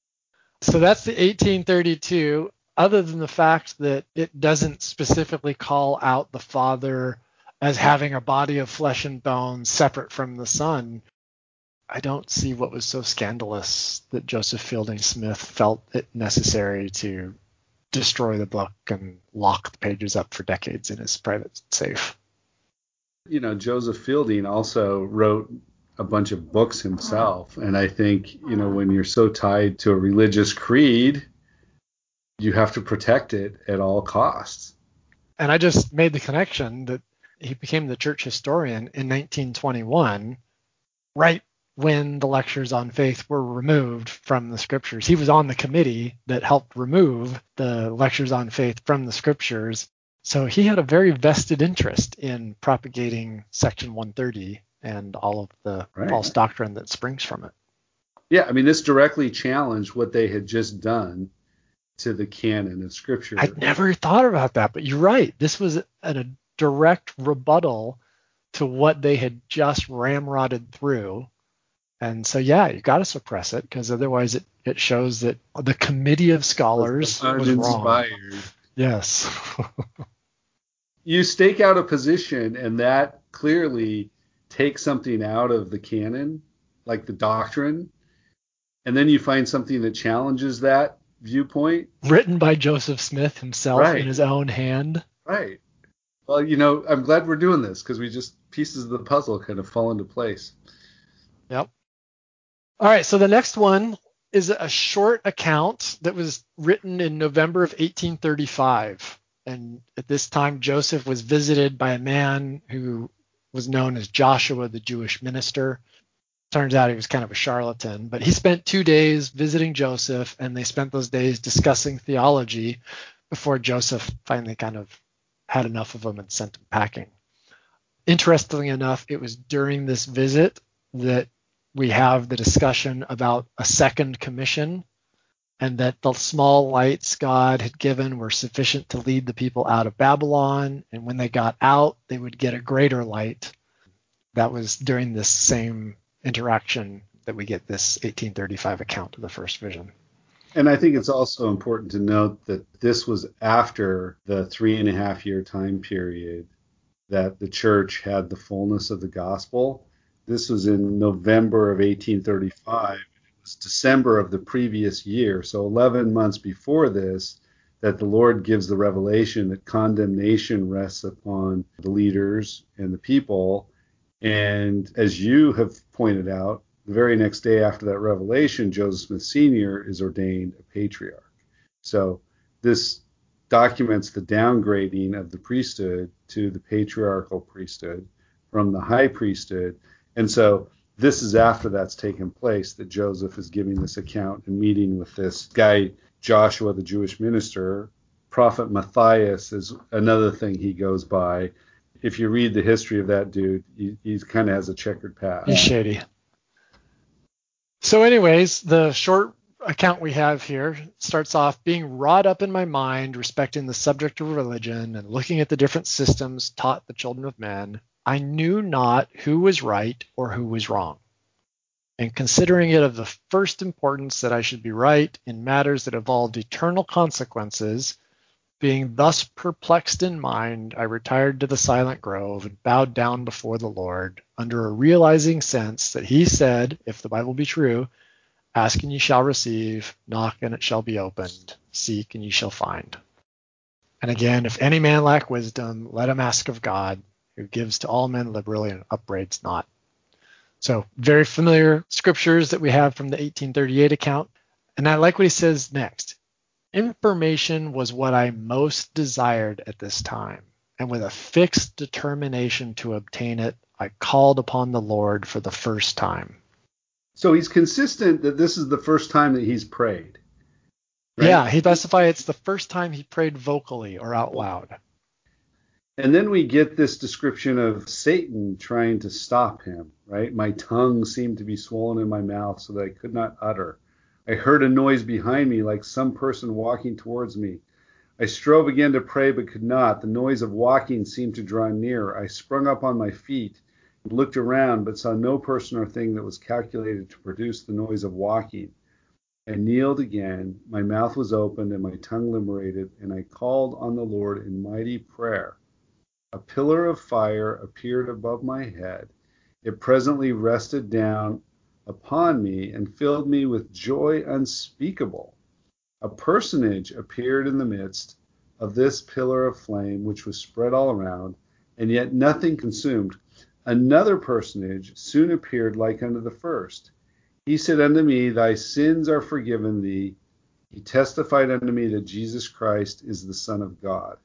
So that's the 1832. Other than the fact that it doesn't specifically call out the Father as having a body of flesh and bone separate from the Son, I don't see what was so scandalous that Joseph Fielding Smith felt it necessary to destroy the book and lock the pages up for decades in his private safe. Joseph Fielding also wrote a bunch of books himself. And I think, when you're so tied to a religious creed, you have to protect it at all costs. And I just made the connection that he became the church historian in 1921, right when the lectures on faith were removed from the scriptures. He was on the committee that helped remove the lectures on faith from the scriptures. So he had a very vested interest in propagating Section 130 and all of the false doctrine that springs from it. Yeah, I mean, this directly challenged what they had just done to the canon of Scripture. I'd never thought about that, but you're right. This was a direct rebuttal to what they had just ramrodded through. And so, yeah, you got to suppress it, because otherwise it shows that the committee of scholars was wrong. Yes. You stake out a position, and that clearly takes something out of the canon, like the doctrine, and then you find something that challenges that viewpoint. Written by Joseph Smith himself in his own hand. Right. Well, I'm glad we're doing this because we just pieces of the puzzle kind of fall into place. Yep. All right, so the next one is a short account that was written in November of 1835. And at this time, Joseph was visited by a man who was known as Joshua, the Jewish minister. Turns out he was kind of a charlatan, but he spent 2 days visiting Joseph, and they spent those days discussing theology before Joseph finally kind of had enough of him and sent him packing. Interestingly enough, it was during this visit that we have the discussion about a second commission, and that the small lights God had given were sufficient to lead the people out of Babylon, and when they got out, they would get a greater light. That was during this same interaction that we get this 1835 account of the first vision. And I think it's also important to note that this was after the 3.5 year time period that the church had the fullness of the gospel. This was in November of 1835. It was December of the previous year, so 11 months before this, that the Lord gives the revelation that condemnation rests upon the leaders and the people. And as you have pointed out, the very next day after that revelation, Joseph Smith Sr. is ordained a patriarch. So this documents the downgrading of the priesthood to the patriarchal priesthood from the high priesthood. And so this is after that's taken place that Joseph is giving this account and meeting with this guy, Joshua, the Jewish minister. Prophet Matthias is another thing he goes by. If you read the history of that dude, he kind of has a checkered past. He's shady. So anyways, the short account we have here starts off: being wrought up in my mind respecting the subject of religion and looking at the different systems taught the children of men, I knew not who was right or who was wrong. And considering it of the first importance that I should be right in matters that involved eternal consequences, being thus perplexed in mind, I retired to the silent grove and bowed down before the Lord, under a realizing sense that he said, if the Bible be true, ask and ye shall receive, knock and it shall be opened, seek and ye shall find. And again, if any man lack wisdom, let him ask of God, who gives to all men liberally and upbraids not. So very familiar scriptures that we have from the 1838 account. And I like what he says next. Information was what I most desired at this time, and with a fixed determination to obtain it, I called upon the Lord for the first time. So he's consistent that this is the first time that he's prayed. Right? Yeah, he specified it's the first time he prayed vocally or out loud. And then we get this description of Satan trying to stop him, right? My tongue seemed to be swollen in my mouth so that I could not utter. I heard a noise behind me like some person walking towards me. I strove again to pray but could not. The noise of walking seemed to draw near. I sprung up on my feet and looked around but saw no person or thing that was calculated to produce the noise of walking. I kneeled again. My mouth was opened and my tongue liberated, and I called on the Lord in mighty prayer. A pillar of fire appeared above my head. It presently rested down upon me and filled me with joy unspeakable. A personage appeared in the midst of this pillar of flame, which was spread all around, and yet nothing consumed. Another personage soon appeared like unto the first. He said unto me, Thy sins are forgiven thee. He testified unto me that Jesus Christ is the Son of God.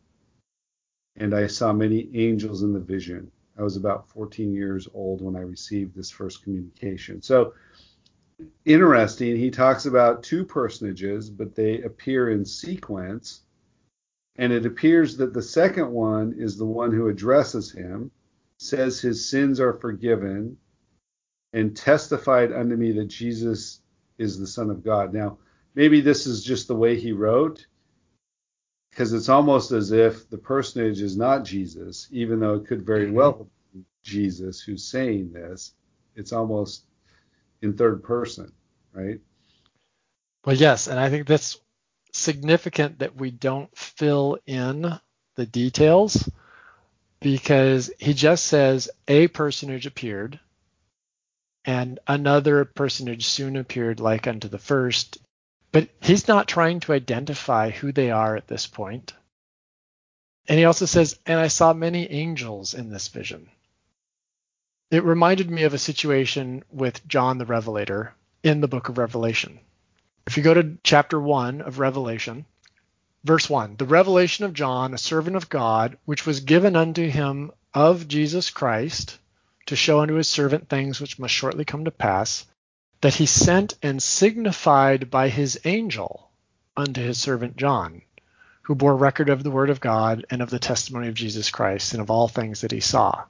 And I saw many angels in the vision. I was about 14 years old when I received this first communication. So interesting, he talks about two personages, but they appear in sequence. And it appears that the second one is the one who addresses him, says his sins are forgiven, and testified unto me that Jesus is the Son of God. Now, maybe this is just the way he wrote, because it's almost as if the personage is not Jesus, even though it could very well be Jesus who's saying this. It's almost in third person, right? Well, yes, and I think that's significant that we don't fill in the details, because he just says a personage appeared and another personage soon appeared like unto the first, but he's not trying to identify who they are at this point. And he also says, and I saw many angels in this vision. It reminded me of a situation with John the Revelator in the book of Revelation. If you go to chapter 1 of Revelation, verse 1, the revelation of John, a servant of God, which was given unto him of Jesus Christ, to show unto his servant things which must shortly come to pass, that he sent and signified by his angel unto his servant John, who bore record of the word of God and of the testimony of Jesus Christ and of all things that he saw.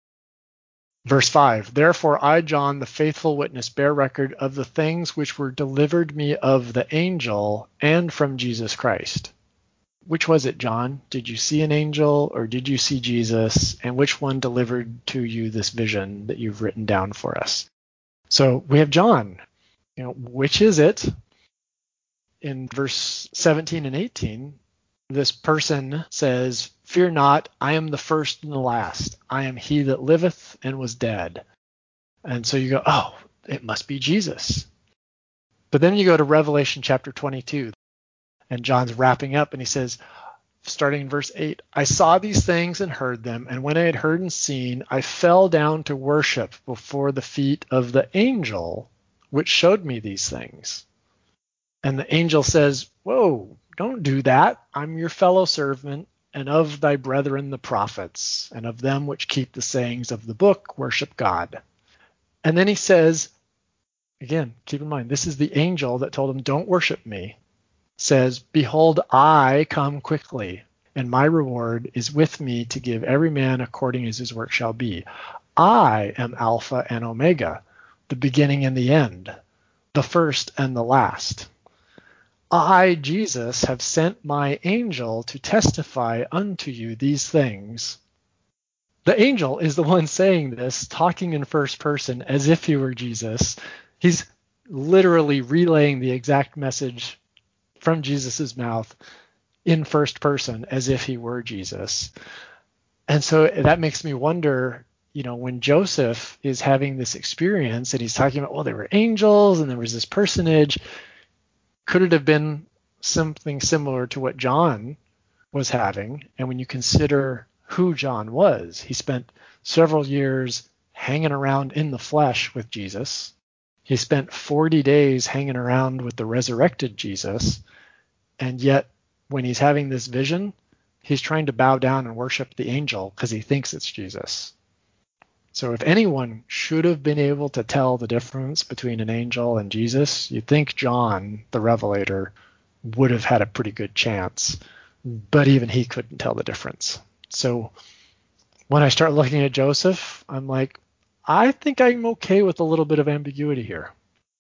Verse 5, therefore I, John, the faithful witness, bear record of the things which were delivered me of the angel and from Jesus Christ. Which was it, John? Did you see an angel or did you see Jesus? And which one delivered to you this vision that you've written down for us? So we have John. Which is it? In verse 17 and 18, this person says, fear not, I am the first and the last. I am he that liveth and was dead. And so you go, oh, it must be Jesus. But then you go to Revelation chapter 22, and John's wrapping up, and he says, starting in verse 8, I saw these things and heard them, and when I had heard and seen, I fell down to worship before the feet of the angel which showed me these things. And the angel says, whoa, don't do that. I'm your fellow servant, and of thy brethren the prophets, and of them which keep the sayings of the book, worship God. And then he says, again, keep in mind, this is the angel that told him, don't worship me, says, behold, I come quickly, and my reward is with me to give every man according as his work shall be. I am Alpha and Omega, the beginning and the end, the first and the last. I, Jesus, have sent my angel to testify unto you these things. The angel is the one saying this, talking in first person as if he were Jesus. He's literally relaying the exact message from Jesus' mouth in first person as if he were Jesus. And so that makes me wonder, when Joseph is having this experience and he's talking about, well, there were angels and there was this personage, could it have been something similar to what John was having? And when you consider who John was, he spent several years hanging around in the flesh with Jesus. He spent 40 days hanging around with the resurrected Jesus. And yet, when he's having this vision, he's trying to bow down and worship the angel because he thinks it's Jesus. So if anyone should have been able to tell the difference between an angel and Jesus, you'd think John, the Revelator, would have had a pretty good chance. But even he couldn't tell the difference. So when I start looking at Joseph, I'm like, I think I'm okay with a little bit of ambiguity here.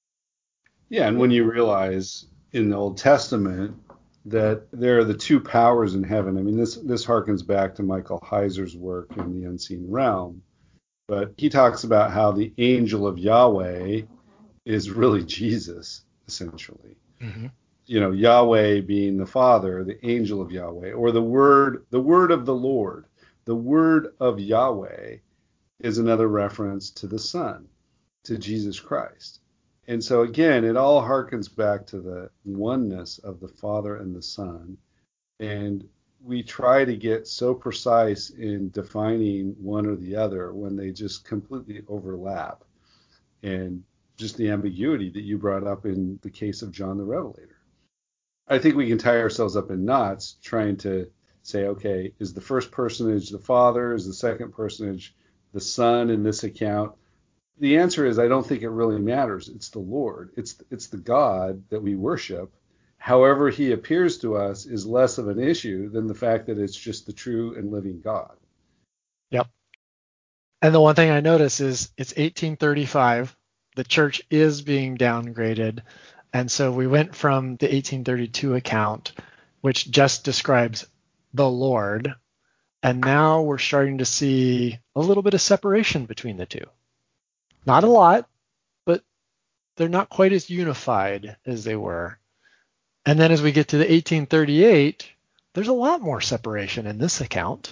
Yeah, and when you realize in the Old Testament that there are the two powers in heaven. I mean, this harkens back to Michael Heiser's work in the Unseen Realm. But he talks about how the angel of Yahweh is really Jesus, essentially. Mm-hmm. Yahweh being the Father, the angel of Yahweh, or the word of the Lord. The word of Yahweh is another reference to the Son, to Jesus Christ. And so again, it all harkens back to the oneness of the Father and the Son. And we try to get so precise in defining one or the other when they just completely overlap. And just the ambiguity that you brought up in the case of John the Revelator. I think we can tie ourselves up in knots trying to say, okay, is the first personage the Father? Is the second personage the Son in this account? The answer is I don't think it really matters. It's the Lord. It's the God that we worship. However he appears to us is less of an issue than the fact that it's just the true and living God. Yep. And the one thing I notice is it's 1835. The church is being downgraded. And so we went from the 1832 account, which just describes the Lord, and now we're starting to see a little bit of separation between the two. Not a lot, but they're not quite as unified as they were. And then as we get to the 1838, there's a lot more separation in this account.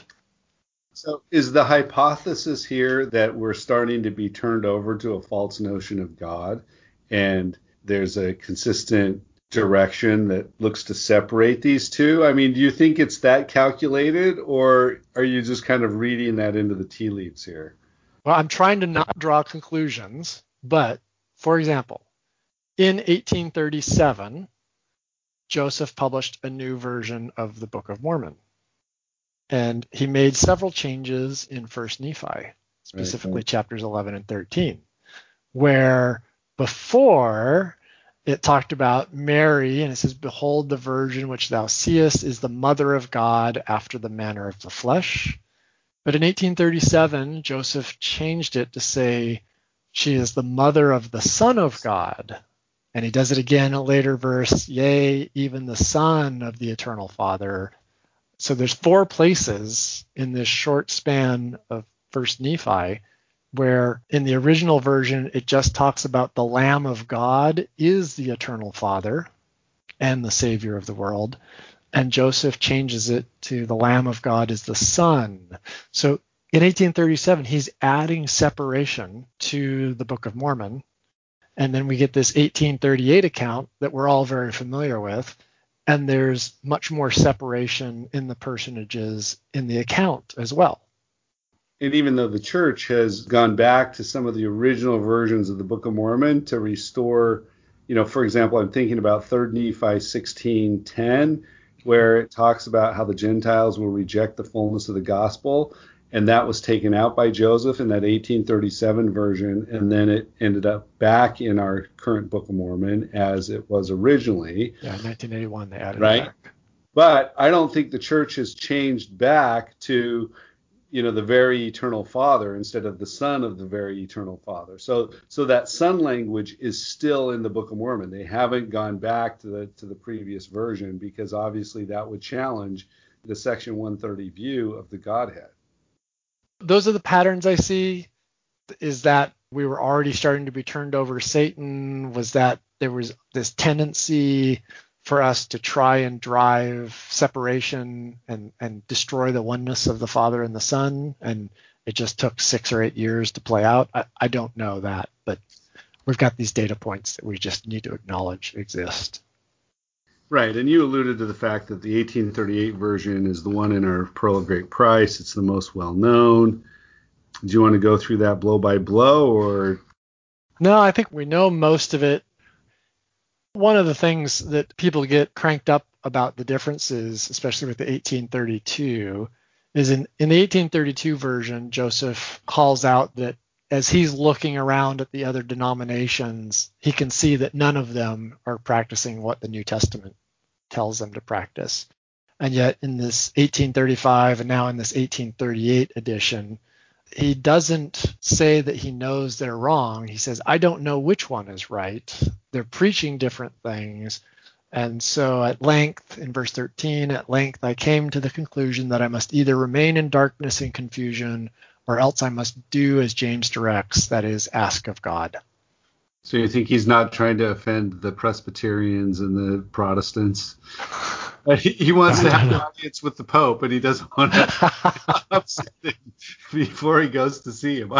So is the hypothesis here that we're starting to be turned over to a false notion of God, and there's a consistent direction that looks to separate these two? I mean, do you think it's that calculated, or are you just kind of reading that into the tea leaves here? Well, I'm trying to not draw conclusions, but for example, in 1837, Joseph published a new version of the Book of Mormon. And he made several changes in First Nephi, specifically chapters 11 and 13, where before it talked about Mary, and it says, "Behold, the virgin which thou seest is the mother of God after the manner of the flesh." But in 1837, Joseph changed it to say, "She is the mother of the Son of God." And he does it again in a later verse, "Yea, even the Son of the Eternal Father." So there's 4 places in this short span of First Nephi where in the original version it just talks about the Lamb of God is the Eternal Father and the Savior of the world, and Joseph changes it to the Lamb of God is the Son. So in 1837 he's adding separation to the Book of Mormon, and then we get this 1838 account that we're all very familiar with. And there's much more separation in the personages in the account as well. And even though the church has gone back to some of the original versions of the Book of Mormon to restore, for example, I'm thinking about 3 Nephi 16:10, where it talks about how the Gentiles will reject the fullness of the gospel. And that was taken out by Joseph in that 1837 version. And then it ended up back in our current Book of Mormon as it was originally. Yeah, in 1981 they added right? it back. But I don't think the church has changed back to, the very eternal Father instead of the Son of the very eternal Father. So that Son language is still in the Book of Mormon. They haven't gone back to the previous version, because obviously that would challenge the Section 130 view of the Godhead. Those are the patterns I see. Is that we were already starting to be turned over to Satan? Was that there was this tendency for us to try and drive separation and destroy the oneness of the Father and the Son, and it just took 6 or 8 years to play out? I don't know that, but we've got these data points that we just need to acknowledge exist. Right, and you alluded to the fact that the 1838 version is the one in our Pearl of Great Price. It's the most well-known. Do you want to go through that blow by blow, or? No, I think we know most of it. One of the things that people get cranked up about the differences, especially with the 1832, is in the 1832 version, Joseph calls out that as he's looking around at the other denominations, he can see that none of them are practicing what the New Testament tells them to practice. And yet in this 1835 and now in this 1838 edition, he doesn't say that he knows they're wrong. He says, I don't know which one is right. They're preaching different things. And so at length, in verse 13, at length I came to the conclusion that I must either remain in darkness and confusion, or else I must do as James directs, that is, ask of God. So you think he's not trying to offend the Presbyterians and the Protestants? He wants to have an audience with the Pope, but he doesn't want to upset him before he goes to see him.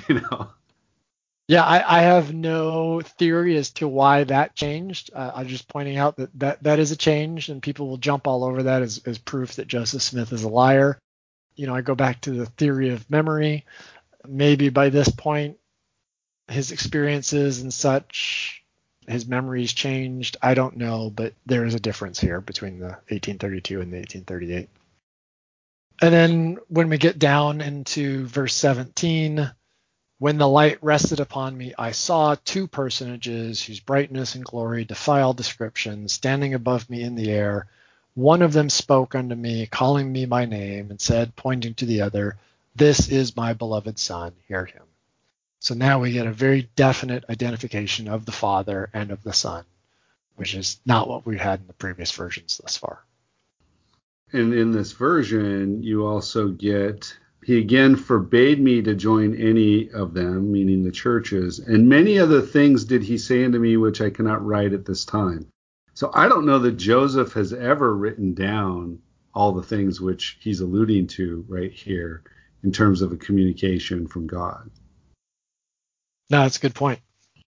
Yeah, I have no theory as to why that changed. I'm just pointing out that is a change, and people will jump all over that as proof that Joseph Smith is a liar. I go back to the theory of memory. Maybe by this point, his experiences and such, his memories changed. I don't know, but there is a difference here between the 1832 and the 1838. And then when we get down into verse 17, when the light rested upon me, I saw 2 personages whose brightness and glory defy all description, standing above me in the air. One of them spoke unto me, calling me by name, and said, pointing to the other, This is my beloved Son, hear him. So now we get a very definite identification of the Father and of the Son, which is not what we had in the previous versions thus far. And in this version, you also get, he again forbade me to join any of them, meaning the churches, and many other things did he say unto me, which I cannot write at this time. So I don't know that Joseph has ever written down all the things which he's alluding to right here in terms of a communication from God. No, that's a good point.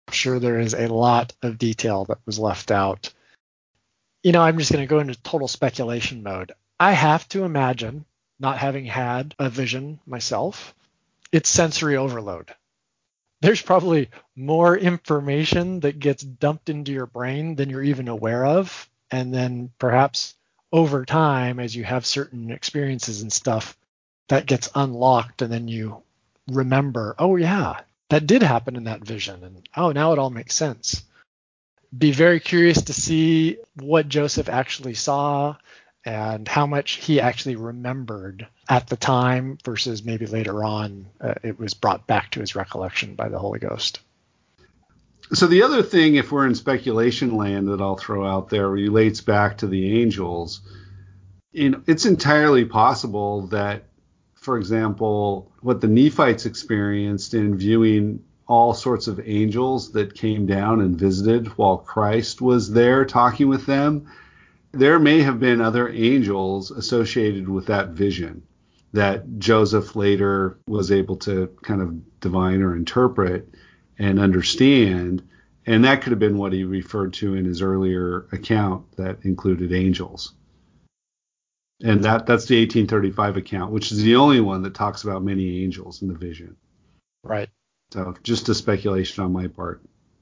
I'm sure there is a lot of detail that was left out. I'm just going to go into total speculation mode. I have to imagine, not having had a vision myself, it's sensory overload. There's probably more information that gets dumped into your brain than you're even aware of. And then perhaps over time, as you have certain experiences and stuff, that gets unlocked, and then you remember, oh yeah, that did happen in that vision. And oh, now it all makes sense. Be very curious to see what Joseph actually saw and how much he actually remembered at the time versus maybe later on it was brought back to his recollection by the Holy Ghost. So the other thing, if we're in speculation land, that I'll throw out there relates back to the angels. It's entirely possible that, for example, what the Nephites experienced in viewing all sorts of angels that came down and visited while Christ was there talking with them, there may have been other angels associated with that vision that Joseph later was able to kind of divine or interpret and understand. And that could have been what he referred to in his earlier account that included angels. And that's the 1835 account, which is the only one that talks about many angels in the vision. Right. So just a speculation on my part.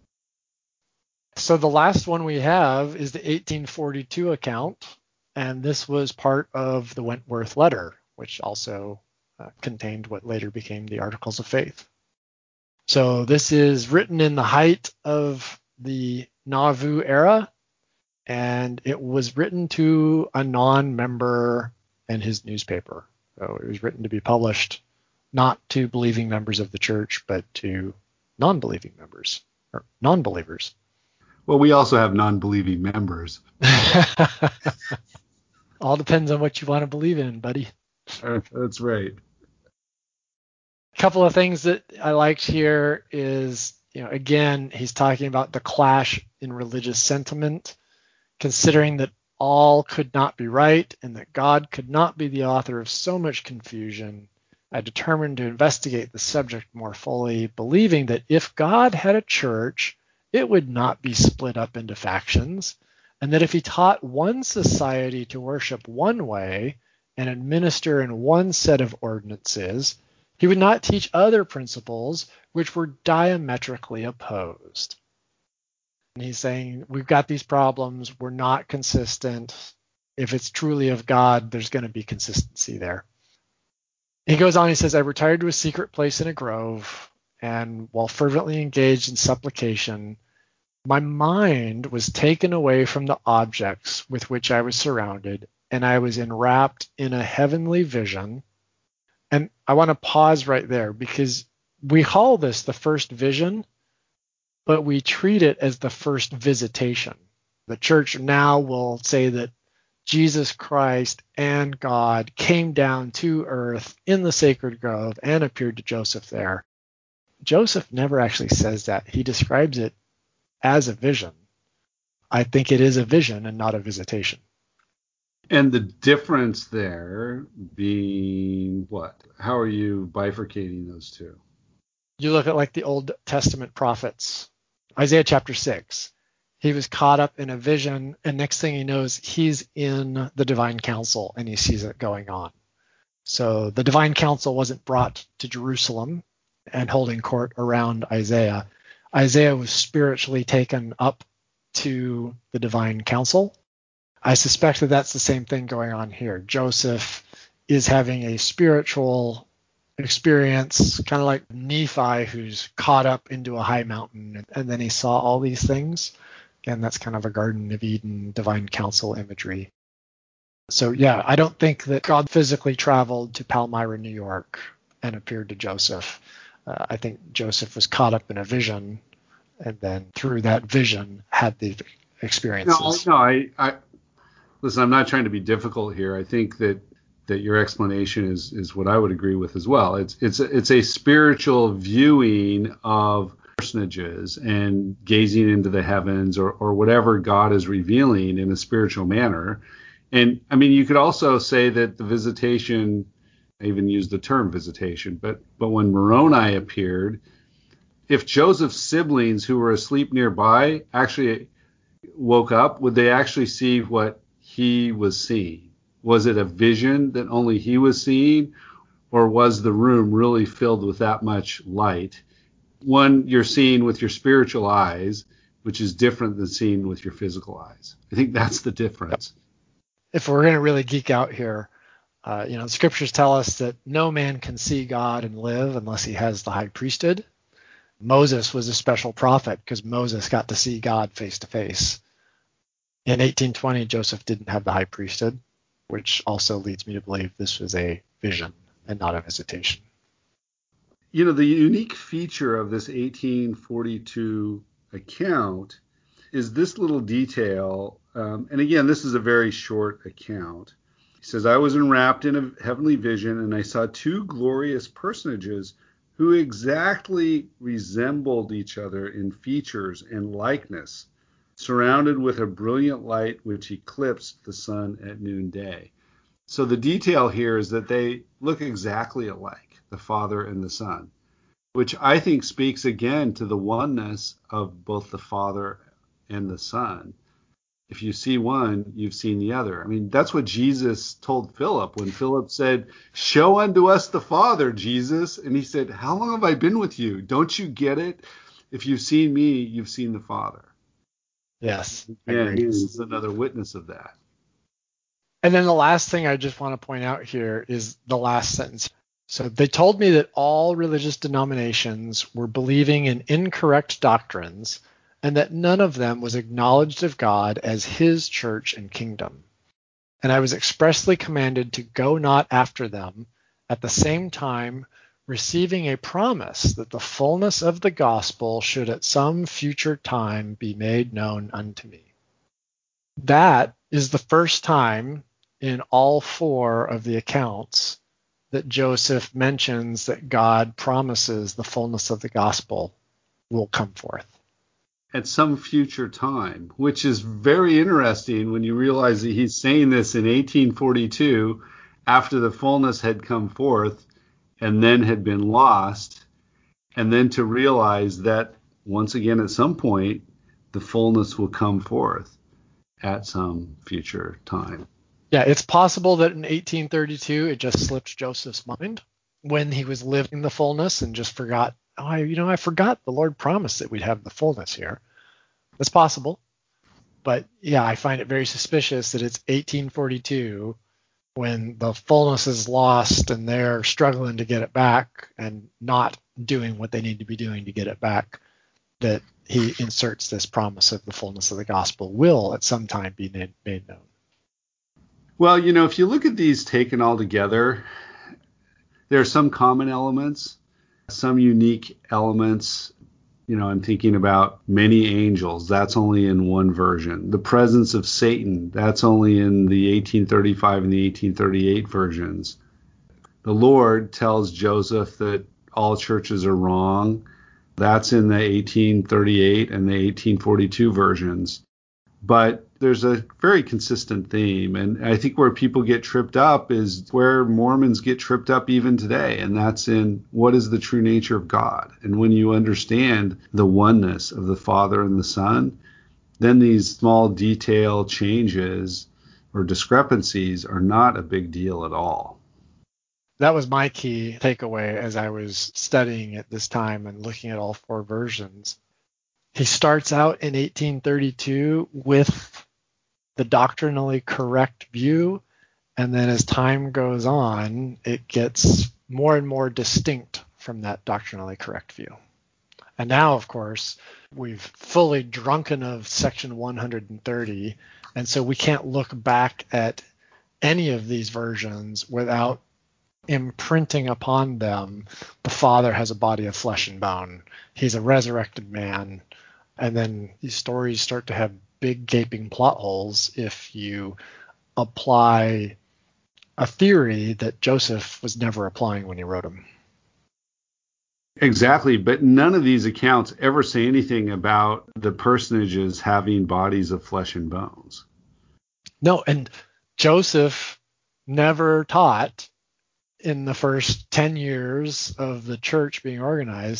So the last one we have is the 1842 account, and this was part of the Wentworth letter, which also contained what later became the Articles of Faith. So this is written in the height of the Nauvoo era, and it was written to a non-member in his newspaper. So it was written to be published not to believing members of the church, but to non-believing members or non-believers. Well, we also have non-believing members. All depends on what you want to believe in, buddy. That's right. A couple of things that I liked here is, again, he's talking about the clash in religious sentiment, considering that all could not be right and that God could not be the author of so much confusion. I determined to investigate the subject more fully, believing that if God had a church, it would not be split up into factions, and that if he taught one society to worship one way and administer in one set of ordinances, he would not teach other principles which were diametrically opposed. And he's saying, we've got these problems, we're not consistent. If it's truly of God, there's going to be consistency there. He goes on, he says, I retired to a secret place in a grove, and while fervently engaged in supplication, my mind was taken away from the objects with which I was surrounded, and I was enwrapped in a heavenly vision. And I want to pause right there because we call this the first vision, but we treat it as the first visitation. The church now will say that Jesus Christ and God came down to earth in the sacred grove and appeared to Joseph there. Joseph never actually says that. He describes it as a vision. I think it is a vision and not a visitation. And the difference there being what? How are you bifurcating those two? You look at like the Old Testament prophets. Isaiah chapter 6. He was caught up in a vision, and next thing he knows, he's in the divine council and he sees it going on. So the divine council wasn't brought to Jerusalem and holding court around Isaiah. Isaiah was spiritually taken up to the divine council. I suspect that that's the same thing going on here. Joseph is having a spiritual experience, kind of like Nephi, who's caught up into a high mountain, and then he saw all these things. Again, that's kind of a Garden of Eden, divine council imagery. So yeah, I don't think that God physically traveled to Palmyra, New York, and appeared to Joseph. I think Joseph was caught up in a vision, and then through that vision had the experiences. No, I listen. I'm not trying to be difficult here. I think that your explanation is what I would agree with as well. It's a spiritual viewing of personages and gazing into the heavens or whatever God is revealing in a spiritual manner. And I mean, you could also say that the visitation, I even used the term visitation, but when Moroni appeared, If Joseph's siblings who were asleep nearby actually woke up, would they actually see what he was seeing? Was it a vision that only he was seeing, or was the room really filled with that much light? One you're seeing with your spiritual eyes, which is different than seeing with your physical eyes. I think that's the difference. If we're going to really geek out here, the scriptures tell us that no man can see God and live unless he has the high priesthood. Moses was a special prophet because Moses got to see God face to face. In 1820, Joseph didn't have the high priesthood, which also leads me to believe this was a vision and not a visitation. The unique feature of this 1842 account is this little detail. And again, this is a very short account. He says, I was enwrapped in a heavenly vision, and I saw two glorious personages who exactly resembled each other in features and likeness, surrounded with a brilliant light which eclipsed the sun at noonday. So the detail here is that they look exactly alike, the Father and the Son, which I think speaks again to the oneness of both the Father and the Son. If you see one, you've seen the other. I mean, that's what Jesus told Philip when Philip said, show unto us the Father, Jesus. And he said, how long have I been with you? Don't you get it? If you've seen me, you've seen the Father. Yes, Again, agreed. this is another witness of that. And then the last thing I just want to point out here is the last sentence. So they told me that all religious denominations were believing in incorrect doctrines and that none of them was acknowledged of God as his church and kingdom. And I was expressly commanded to go not after them, at the same time receiving a promise that the fullness of the gospel should at some future time be made known unto me. That is the first time in all four of the accounts that Joseph mentions that God promises the fullness of the gospel will come forth. At some future time, which is very interesting when you realize that he's saying this in 1842 after the fullness had come forth and then had been lost, and then to realize that once again at some point the fullness will come forth at some future time. Yeah, it's possible that in 1832 it just slipped Joseph's mind when he was living the fullness and just forgot, I forgot the Lord promised that we'd have the fullness here. That's possible. But yeah, I find it very suspicious that it's 1842 when the fullness is lost and they're struggling to get it back and not doing what they need to be doing to get it back, that he inserts this promise of the fullness of the gospel will at some time be made known. Well, if you look at these taken all together, there are some common elements, some unique elements. I'm thinking about many angels. That's only in one version. The presence of Satan. That's only in the 1835 and the 1838 versions. The Lord tells Joseph that all churches are wrong. That's in the 1838 and the 1842 versions. But there's a very consistent theme. And I think where people get tripped up is where Mormons get tripped up even today. And that's in what is the true nature of God. And when you understand the oneness of the Father and the Son, then these small detail changes or discrepancies are not a big deal at all. That was my key takeaway as I was studying at this time and looking at all four versions. He starts out in 1832 with the doctrinally correct view, and then as time goes on, it gets more and more distinct from that doctrinally correct view. And now, of course, we've fully drunken of section 130, and so we can't look back at any of these versions without imprinting upon them the Father has a body of flesh and bone. He's a resurrected man. And then these stories start to have big gaping plot holes if you apply a theory that Joseph was never applying when he wrote them. Exactly, but none of these accounts ever say anything about the personages having bodies of flesh and bones. No, and Joseph never taught in the first 10 years of the church being organized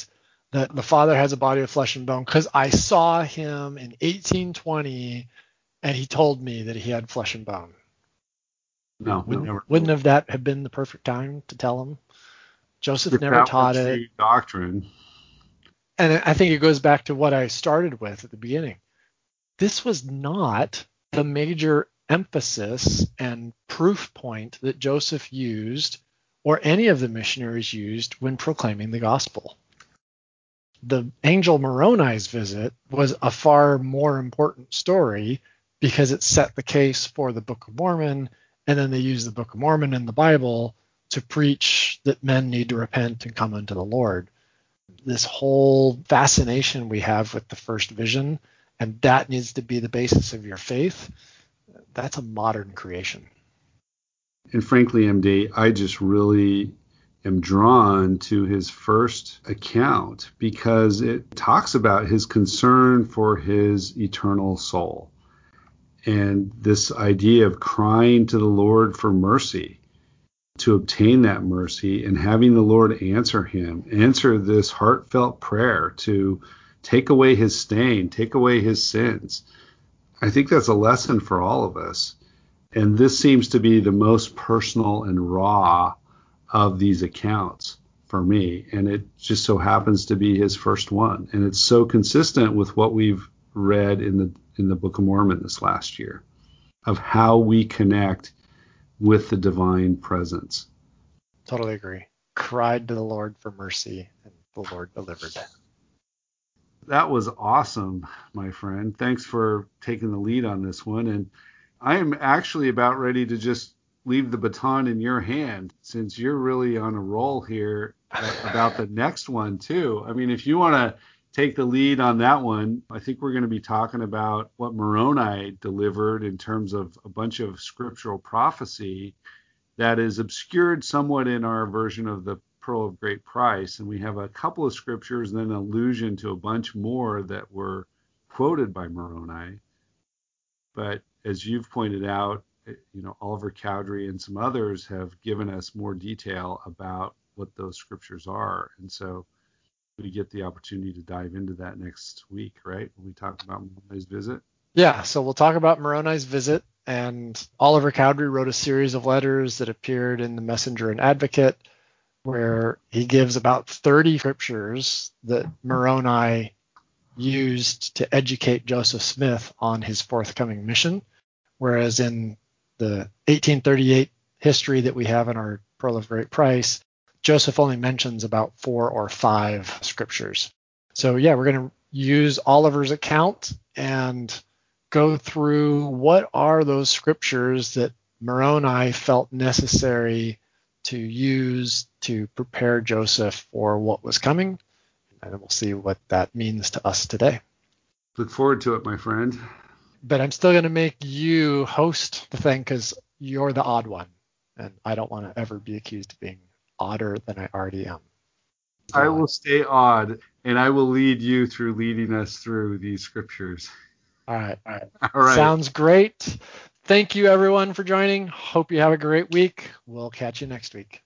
that the Father has a body of flesh and bone because I saw him in 1820 and he told me that he had flesh and bone. No, Wouldn't have that have been the perfect time to tell him? Joseph if never that taught were it. true doctrine. And I think it goes back to what I started with at the beginning. This was not the major emphasis and proof point that Joseph used or any of the missionaries used when proclaiming the gospel. The angel Moroni's visit was a far more important story because it set the case for the Book of Mormon, and then they used the Book of Mormon in the Bible to preach that men need to repent and come unto the Lord. This whole fascination we have with the first vision, and that needs to be the basis of your faith, that's a modern creation. And frankly, MD, I just really am drawn to his first account because it talks about his concern for his eternal soul and this idea of crying to the Lord for mercy to obtain that mercy and having the Lord answer this heartfelt prayer to take away his stain, take away his sins. I think that's a lesson for all of us. And this seems to be the most personal and raw of these accounts for me. And it just so happens to be his first one. And it's so consistent with what we've read in the Book of Mormon this last year of how we connect with the divine presence. Totally agree. Cried to the Lord for mercy, and the Lord delivered. That was awesome, my friend. Thanks for taking the lead on this one. And I am actually about ready to just leave the baton in your hand since you're really on a roll here about the next one too. I mean, if you want to take the lead on that one, I think we're going to be talking about what Moroni delivered in terms of a bunch of scriptural prophecy that is obscured somewhat in our version of the Pearl of Great Price. And we have a couple of scriptures and then an allusion to a bunch more that were quoted by Moroni. But as you've pointed out, Oliver Cowdery and some others have given us more detail about what those scriptures are. And so we get the opportunity to dive into that next week, right? When we talk about Moroni's visit. Yeah, so we'll talk about Moroni's visit. And Oliver Cowdery wrote a series of letters that appeared in the Messenger and Advocate, where he gives about 30 scriptures that Moroni used to educate Joseph Smith on his forthcoming mission. Whereas in the 1838 history that we have in our Pearl of Great Price, Joseph only mentions about 4 or 5 scriptures. So yeah, we're going to use Oliver's account and go through what are those scriptures that Moroni felt necessary to use to prepare Joseph for what was coming. And we'll see what that means to us today. Look forward to it, my friend. But I'm still going to make you host the thing because you're the odd one. And I don't want to ever be accused of being odder than I already am. I will stay odd, and I will lead you through leading us through these scriptures. All right. All right. Sounds great. Thank you, everyone, for joining. Hope you have a great week. We'll catch you next week.